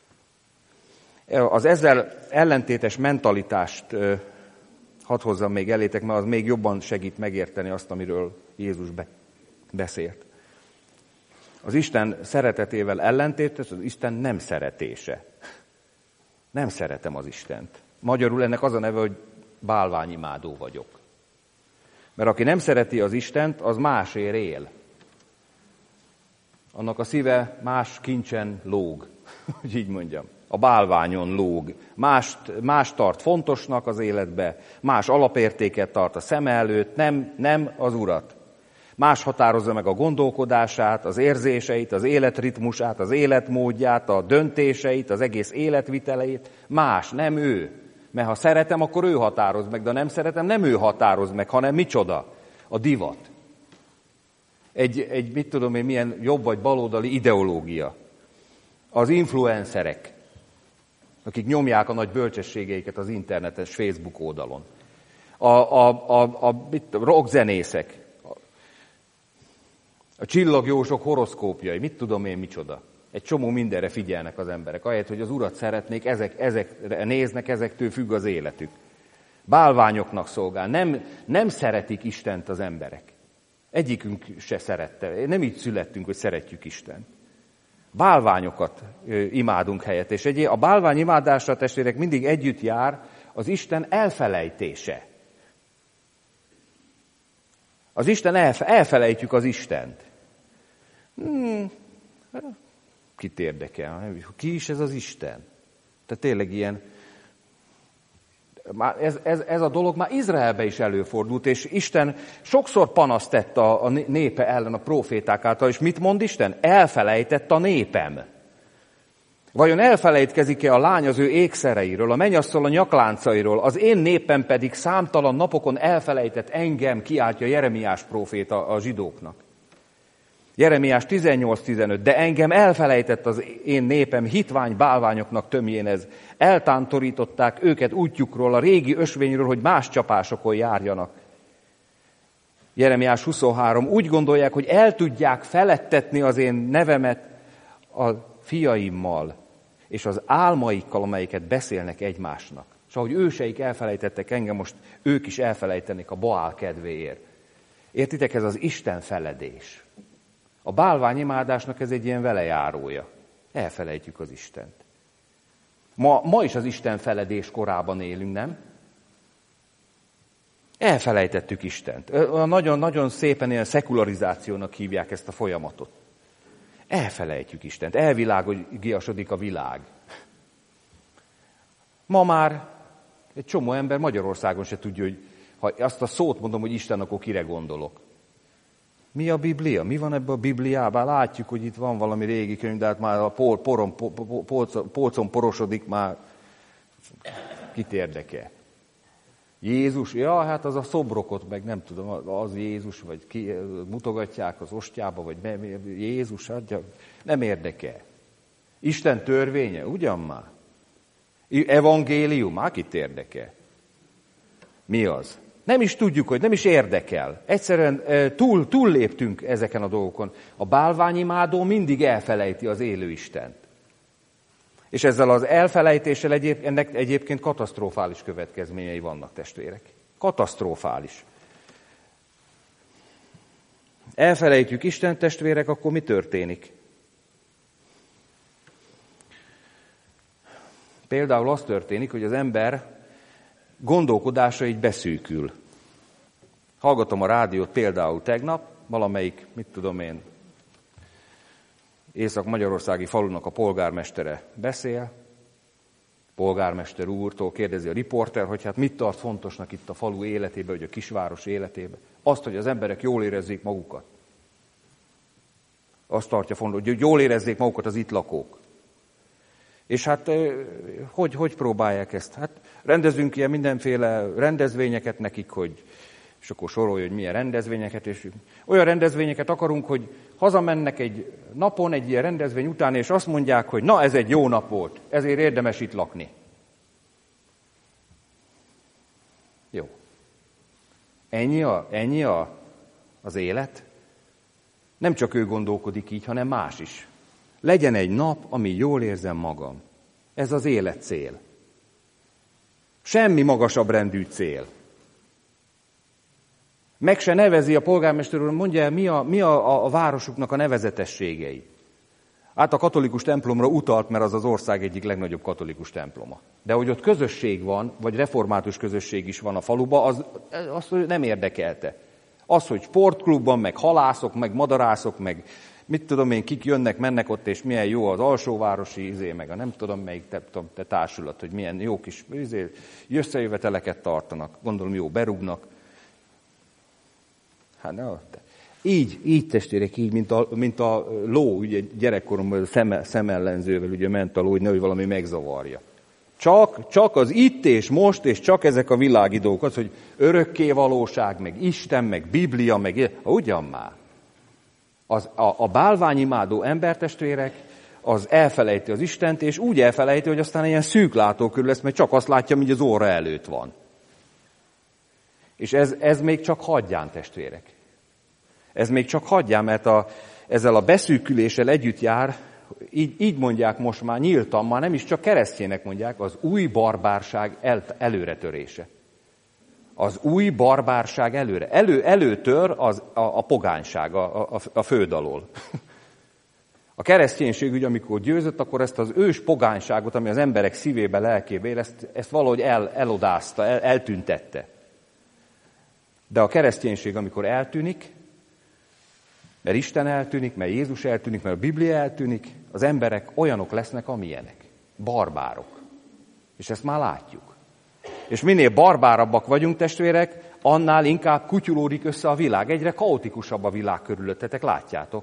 Az ezzel ellentétes mentalitást hadd hozzam még elétek, mert az még jobban segít megérteni azt, amiről Jézus beszélt. Az Isten szeretetével ellentétes az Isten nem szeretése. Nem szeretem az Istent. Magyarul ennek az a neve, hogy bálványimádó vagyok. Mert aki nem szereti az Istent, az másért él. Annak a szíve más kincsen lóg, hogy így mondjam. A bálványon lóg. Más tart fontosnak az életbe, más alapértéket tart a szeme előtt, nem az Urat. Más határozza meg a gondolkodását, az érzéseit, az életritmusát, az életmódját, a döntéseit, az egész életviteleit. Más, nem ő. Mert ha szeretem, akkor ő határoz meg, de ha nem szeretem, nem ő határoz meg, hanem micsoda? A divat. Egy mit tudom én, milyen jobb vagy baloldali ideológia. Az influencerek, akik nyomják a nagy bölcsességeiket az internetes Facebook oldalon. A rockzenészek, a csillagjósok horoszkópjai, mit tudom én micsoda. Egy csomó mindenre figyelnek az emberek. Ahelyett, hogy az Urat szeretnék, ezekre néznek, ezektől függ az életük. Bálványoknak szolgál. Nem szeretik Istent az emberek. Egyikünk se szerette. Nem így születtünk, hogy szeretjük Istent. Bálványokat imádunk helyett. És a bálvány imádásra, testvérek, mindig együtt jár az Isten elfelejtése. Az Isten elfelejtjük az Istent. Kit érdekel? Ki is ez az Isten? Tehát tényleg ilyen... Ez a dolog már Izraelbe is előfordult, és Isten sokszor panaszt tett a népe ellen a próféták által, és mit mond Isten? Elfelejtett a népem. Vajon elfelejtkezik-e a lány az ő ékszereiről, a mennyasszony a nyakláncairól, az én népem pedig számtalan napokon elfelejtett engem, kiáltja Jeremiás próféta a zsidóknak. Jeremiás 18:15, de engem elfelejtett az én népem hitvány bálványoknak tömjénez. Eltántorították őket útjukról, a régi ösvényről, hogy más csapásokon járjanak. Jeremiás 23, úgy gondolják, hogy el tudják felettetni az én nevemet a fiaimmal, és az álmaikkal, amelyeket beszélnek egymásnak. És ahogy őseik elfelejtettek engem, most ők is elfelejtenek a Baál kedvéért. Értitek, ez az Isten feledés. A bálványimádásnak ez egy ilyen velejárója. Elfelejtjük az Istent. Ma is az Isten feledés korában élünk, nem? Elfelejtettük Istent. Nagyon szépen ilyen szekularizációnak hívják ezt a folyamatot. Elfelejtjük Istent. Elvilágosodik a világ. Ma már egy csomó ember Magyarországon se tudja, hogy ha azt a szót mondom, hogy Isten, akkor kire gondolok. Mi a Biblia? Mi van ebben a Bibliában? Látjuk, hogy itt van valami régi könyv, de hát már a polcon porosodik, már kit érdekel. Jézus, ja, hát az a szobrokot, meg nem tudom, az Jézus, vagy ki mutogatják az ostjába, vagy Jézus, adja, nem érdekel. Isten törvénye, ugyan már? Evangélium, hát kit érdekel? Mi az? Nem is tudjuk, hogy nem is érdekel. Egyszerűen túlléptünk ezeken a dolgokon. A bálványimádó mindig elfelejti az élő Istent. És ezzel az elfelejtéssel ennek egyébként katasztrofális következményei vannak, testvérek. Katasztrofális. Elfelejtjük Isten, testvérek, akkor mi történik? Például az történik, hogy az ember gondolkodása így beszűkül. Hallgatom a rádiót például tegnap, valamelyik, mit tudom én, észak-magyarországi falunak a polgármestere beszél, polgármester úrtól kérdezi a riporter, hogy hát mit tart fontosnak itt a falu életében, vagy a kisváros életében. Azt, hogy az emberek jól érezzék magukat. Azt tartja fontos, hogy jól érezzék magukat az itt lakók. És hát hogy próbálják ezt? Hát rendezünk ilyen mindenféle rendezvényeket nekik, hogy, és akkor sorolja, hogy milyen rendezvényeket, és olyan rendezvényeket akarunk, hogy hazamennek egy napon, egy ilyen rendezvény után, és azt mondják, hogy na, ez egy jó nap volt, ezért érdemes itt lakni. Jó. Ennyi az élet? Nem csak ő gondolkodik így, hanem más is. Legyen egy nap, ami jól érzem magam. Ez az élet cél. Semmi magasabb rendű cél. Meg se nevezi a polgármester úr, mondja el, mi a városuknak a nevezetességei. Hát a katolikus templomra utalt, mert az ország egyik legnagyobb katolikus temploma. De hogy ott közösség van, vagy református közösség is van a faluban, azt nem érdekelte. Az, hogy sportklubban, meg halászok, meg madarászok, meg mit tudom én, kik jönnek, mennek ott, és milyen jó az alsóvárosi meg a nem tudom melyik te társulat, hogy milyen jó kis összejöveteleket tartanak, gondolom jó berúgnak. Hát ne, így testvérek, így, mint a ló, ugye gyerekkoromban szemellenzővel ugye ment a ló, hogy nehogy valami megzavarja. Csak az itt és most, és csak ezek a világi dolgok, az, hogy örökké valóság, meg Isten, meg Biblia, meg ugyan már. A bálványimádó embertestvérek, az elfelejti az Istent, és úgy elfelejti, hogy aztán ilyen szűklátókörül lesz, mert csak azt látja, ami az óra előtt van. És ez még csak hagyján, testvérek. Ez még csak hagyján, mert ezzel a beszűküléssel együtt jár, így mondják most már nyíltan, már nem is csak keresztjének mondják, az új barbárság előretörése. Az új barbárság előtör a pogányság a föld alól. A kereszténység, ugye, amikor győzött, akkor ezt az ős pogányságot, ami az emberek szívébe, lelkébe él, ezt valahogy elodázta, eltüntette. De a kereszténység, amikor eltűnik, mert Isten eltűnik, mert Jézus eltűnik, mert a Biblia eltűnik, az emberek olyanok lesznek, amilyenek. Barbárok. És ezt már látjuk. És minél barbárabbak vagyunk, testvérek, annál inkább kutyulódik össze a világ. Egyre kaotikusabb a világ körülöttetek, látjátok.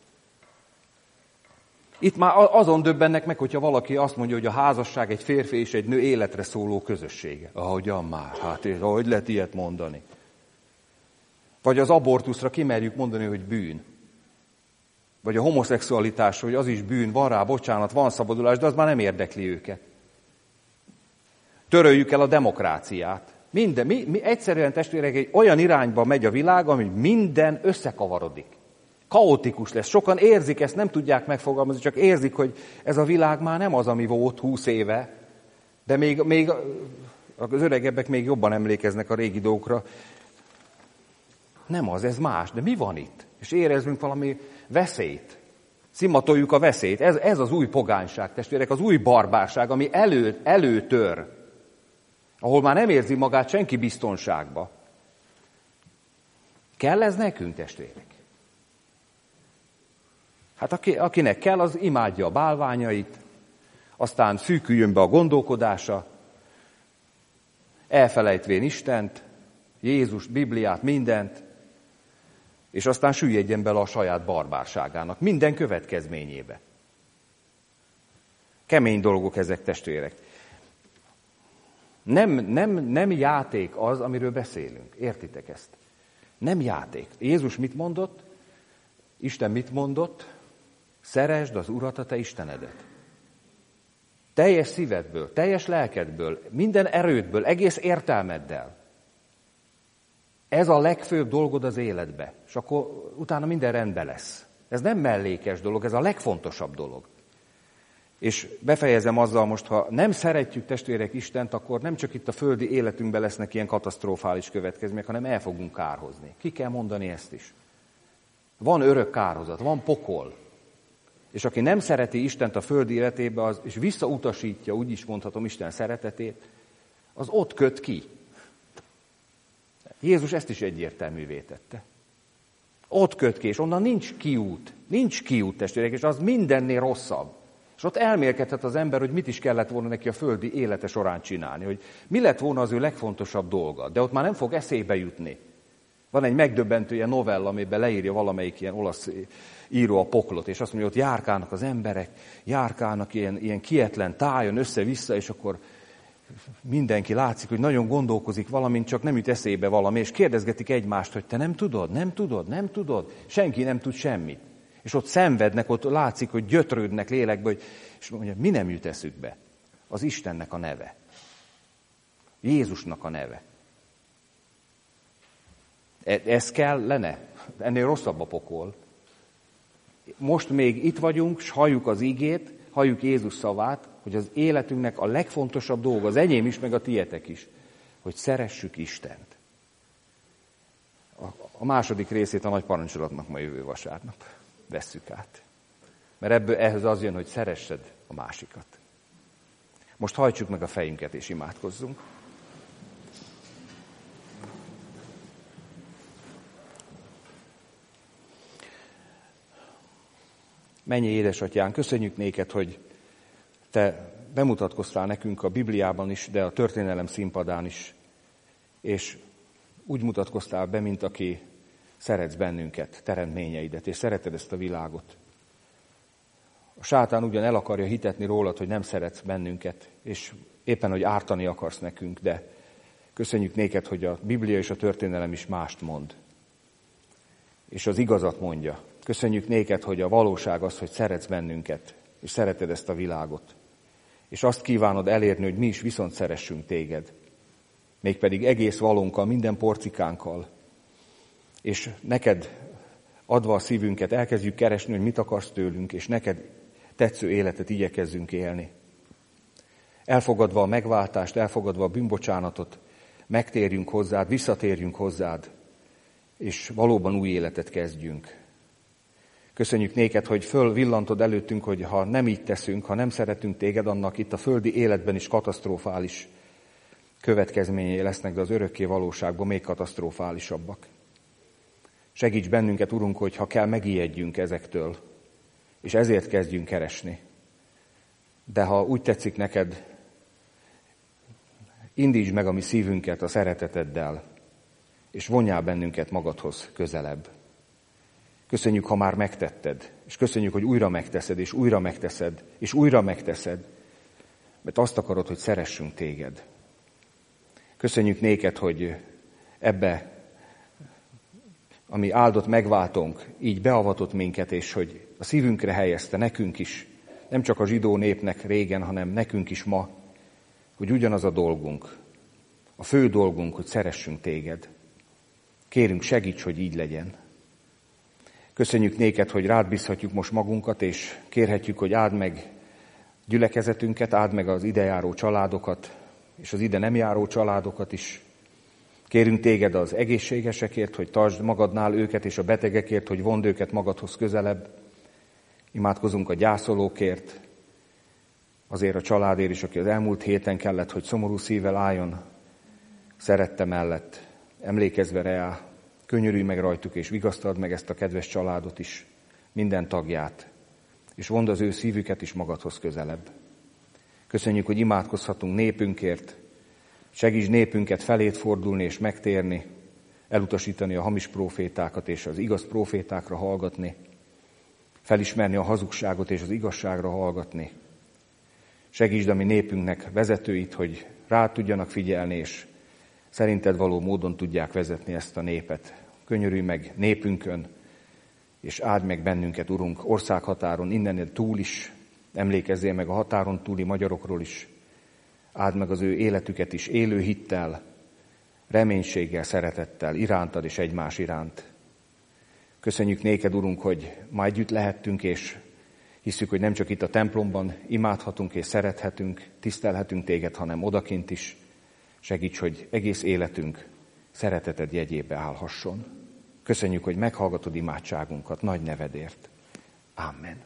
Itt már azon döbbennek meg, hogyha valaki azt mondja, hogy a házasság egy férfi és egy nő életre szóló közössége. Ahogyan már, hát hogy lehet ilyet mondani? Vagy az abortuszra kimerjük mondani, hogy bűn. Vagy a homoszexualitás, hogy az is bűn, van rá bocsánat, van szabadulás, de az már nem érdekli őket. Töröljük el a demokráciát. Egyszerűen, testvérek, egy olyan irányba megy a világ, ami minden összekavarodik. Kaotikus lesz. Sokan érzik ezt, nem tudják megfogalmazni, csak érzik, hogy ez a világ már nem az, ami volt 20 éve, de még az öregebbek még jobban emlékeznek a régi dolgokra. Nem az, ez más. De mi van itt? És érezzünk valami veszélyt. Szimatoljuk a veszélyt. Ez az új pogányság, testvérek, az új barbárság, ami előtör. Ahol már nem érzi magát senki biztonságba. Kell ez nekünk, testvérek? Hát akinek kell, az imádja a bálványait, aztán szűküljön be a gondolkodása, elfelejtvén Istent, Jézust, Bibliát, mindent, és aztán süllyedjen bele a saját barbárságának, minden következményébe. Kemény dolgok ezek, testvérek. Nem játék az, amiről beszélünk. Értitek ezt? Nem játék. Jézus mit mondott? Isten mit mondott? Szeresd az Urat, a te Istenedet. Teljes szívedből, teljes lelkedből, minden erődből, egész értelmeddel. Ez a legfőbb dolgod az életbe, és akkor utána minden rendben lesz. Ez nem mellékes dolog, ez a legfontosabb dolog. És befejezem azzal most, ha nem szeretjük, testvérek, Istent, akkor nem csak itt a földi életünkben lesznek ilyen katasztrofális következmények, hanem el fogunk kárhozni. Ki kell mondani ezt is. Van örök kárhozat, van pokol. És aki nem szereti Istent a földi életébe, és visszautasítja, úgy is mondhatom, Isten szeretetét, az ott köt ki. Jézus ezt is egyértelművé tette. Ott köt ki, és onnan nincs kiút. Nincs kiút, testvérek, és az mindennél rosszabb. És ott elmélkedhet az ember, hogy mit is kellett volna neki a földi élete során csinálni, hogy mi lett volna az ő legfontosabb dolga, de ott már nem fog eszébe jutni. Van egy megdöbbentő ilyen novella, amiben leírja valamelyik ilyen olasz író a poklot, és azt mondja, hogy járkálnak az emberek, járkálnak ilyen kietlen tájon össze-vissza, és akkor mindenki látszik, hogy nagyon gondolkozik valamint, csak nem jut eszébe valami, és kérdezgetik egymást, hogy te nem tudod, senki nem tud semmit. És ott szenvednek, ott látszik, hogy gyötrődnek lélekbe, és mondja, mi nem jut eszükbe? Az Istennek a neve. Jézusnak a neve. Ez kellene? Ennél rosszabb a pokol. Most még itt vagyunk, s halljuk az igét, halljuk Jézus szavát, hogy az életünknek a legfontosabb dolga, az enyém is, meg a tietek is, hogy szeressük Istent. A második részét a nagy parancsolatnak ma jövő vasárnap vesszük át. Mert ehhez az jön, hogy szeressed a másikat. Most hajtsuk meg a fejünket és imádkozzunk. Mennyi édesatyán, köszönjük néked, hogy te bemutatkoztál nekünk a Bibliában is, de a történelem színpadán is, és úgy mutatkoztál be, mint aki szeretsz bennünket, teremtményeidet, és szereted ezt a világot. A sátán ugyan el akarja hitetni rólad, hogy nem szeretsz bennünket, és éppen, hogy ártani akarsz nekünk, de köszönjük néked, hogy a Biblia és a történelem is mást mond. És az igazat mondja. Köszönjük néked, hogy a valóság az, hogy szeretsz bennünket, és szereted ezt a világot. És azt kívánod elérni, hogy mi is viszont szeressünk téged. Mégpedig egész valónkkal, minden porcikánkkal. És neked adva a szívünket elkezdjük keresni, hogy mit akarsz tőlünk, és neked tetsző életet igyekezzünk élni. Elfogadva a megváltást, elfogadva a bűnbocsánatot, megtérjünk hozzád, visszatérjünk hozzád, és valóban új életet kezdjünk. Köszönjük néked, hogy fölvillantod előttünk, hogy ha nem így teszünk, ha nem szeretünk téged, annak itt a földi életben is katasztrofális következményei lesznek, de az örökké valóságban még katasztrofálisabbak. Segíts bennünket, Urunk, hogy ha kell, megijedjünk ezektől, és ezért kezdjünk keresni. De ha úgy tetszik neked, indítsd meg a mi szívünket a szereteteddel, és vonjál bennünket magadhoz közelebb. Köszönjük, ha már megtetted, és köszönjük, hogy újra megteszed, és újra megteszed, és újra megteszed, mert azt akarod, hogy szeressünk téged. Köszönjük néked, hogy ebbe, ami áldott megváltónk, így beavatott minket, és hogy a szívünkre helyezte nekünk is, nem csak a zsidó népnek régen, hanem nekünk is ma, hogy ugyanaz a dolgunk, a fő dolgunk, hogy szeressünk téged. Kérünk, segíts, hogy így legyen. Köszönjük néked, hogy rád bízhatjuk most magunkat, és kérhetjük, hogy áld meg gyülekezetünket, áld meg az idejáró családokat, és az ide nem járó családokat is. Kérünk téged az egészségesekért, hogy tartsd magadnál őket, és a betegekért, hogy vond őket magadhoz közelebb. Imádkozunk a gyászolókért, azért a családért is, aki az elmúlt héten kellett, hogy szomorú szívvel álljon szerette mellett, emlékezve rá, könyörülj meg rajtuk, és vigasztald meg ezt a kedves családot is, minden tagját, és vond az ő szívüket is magadhoz közelebb. Köszönjük, hogy imádkozhatunk népünkért, segíts népünket felét fordulni és megtérni, elutasítani a hamis prófétákat és az igaz prófétákra hallgatni, felismerni a hazugságot és az igazságra hallgatni. Segítsd a mi népünknek vezetőit, hogy rá tudjanak figyelni, és szerinted való módon tudják vezetni ezt a népet. Könyörülj meg népünkön, és áld meg bennünket, Urunk, országhatáron, innen túl is, emlékezzél meg a határon túli magyarokról is, áld meg az ő életüket is élő hittel, reménységgel, szeretettel, irántad és egymás iránt. Köszönjük néked, Urunk, hogy ma együtt lehettünk, és hiszük, hogy nem csak itt a templomban imádhatunk és szerethetünk, tisztelhetünk téged, hanem odakint is. Segíts, hogy egész életünk szereteted jegyébe állhasson. Köszönjük, hogy meghallgatod imádságunkat nagy nevedért. Amen.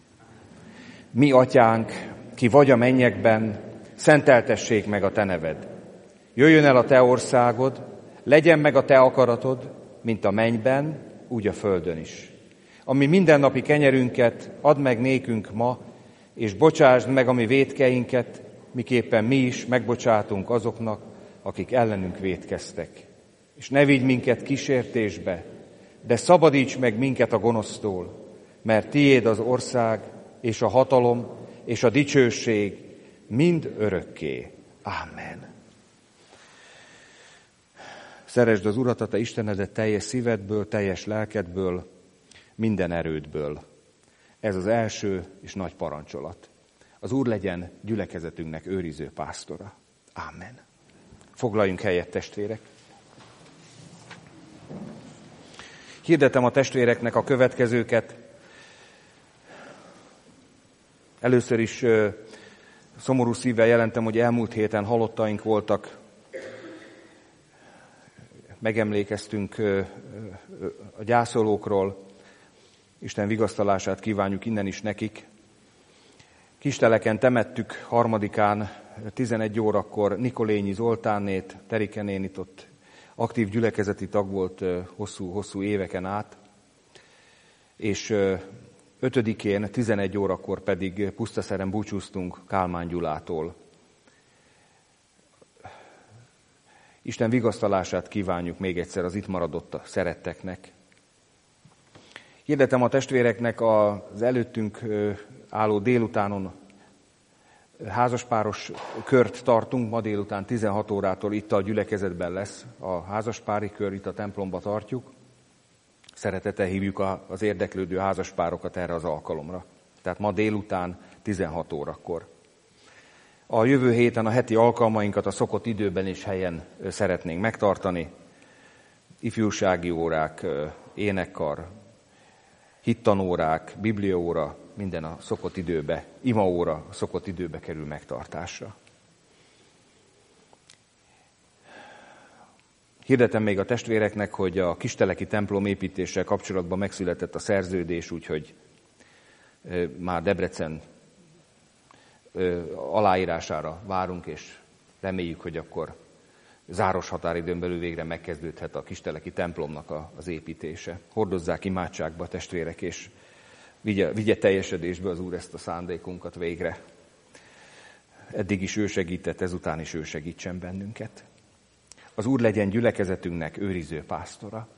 Mi atyánk, ki vagy a mennyekben, szenteltessék meg a te neved. Jöjjön el a te országod, legyen meg a te akaratod, mint a mennyben, úgy a földön is. Ami mindennapi kenyerünket add meg nékünk ma, és bocsásd meg a mi vétkeinket, miképpen mi is megbocsátunk azoknak, akik ellenünk vétkeztek. És ne vigy minket kísértésbe, de szabadíts meg minket a gonosztól, mert tiéd az ország, és a hatalom, és a dicsőség mind örökké. Amen. Szeresd az Urat, a te Istenedet teljes szívedből, teljes lelkedből, minden erődből. Ez az első és nagy parancsolat. Az Úr legyen gyülekezetünknek őriző pásztora. Amen. Foglaljunk helyet, testvérek. Hirdetem a testvéreknek a következőket. Először is szomorú szívvel jelentem, hogy elmúlt héten halottaink voltak. Megemlékeztünk a gyászolókról. Isten vigasztalását kívánjuk innen is nekik. Kisteleken temettük 3-án 11 órakor Nikolényi Zoltánnét, Terike nénit, ott aktív gyülekezeti tag volt hosszú éveken át, és 5-én 11 órakor pedig Pusztaszeren búcsúztunk Kálmán Gyulától. Isten vigasztalását kívánjuk még egyszer az itt maradott szeretteknek. Hirdetem a testvéreknek az előttünk álló délutánon házaspáros kört tartunk, ma délután 16 órától itt a gyülekezetben lesz a házaspári kör, itt a templomba tartjuk. Szeretettel hívjuk az érdeklődő házaspárokat erre az alkalomra. Tehát ma délután 16 órakor. A jövő héten a heti alkalmainkat a szokott időben és helyen szeretnénk megtartani. Ifjúsági órák, énekkar, hittanórák, bibliaóra, minden a szokott időbe, imaóra a szokott időbe kerül megtartásra. Hirdetem még a testvéreknek, hogy a kisteleki templom építéssel kapcsolatban megszületett a szerződés, úgyhogy már Debrecen aláírására várunk, és reméljük, hogy akkor záros határidőn belül végre megkezdődhet a kisteleki templomnak az építése. Hordozzák imádságba, testvérek, és vigye teljesedésbe az Úr ezt a szándékunkat végre. Eddig is ő segített, ezután is ő segítsen bennünket. Az Úr legyen gyülekezetünknek őriző pásztora.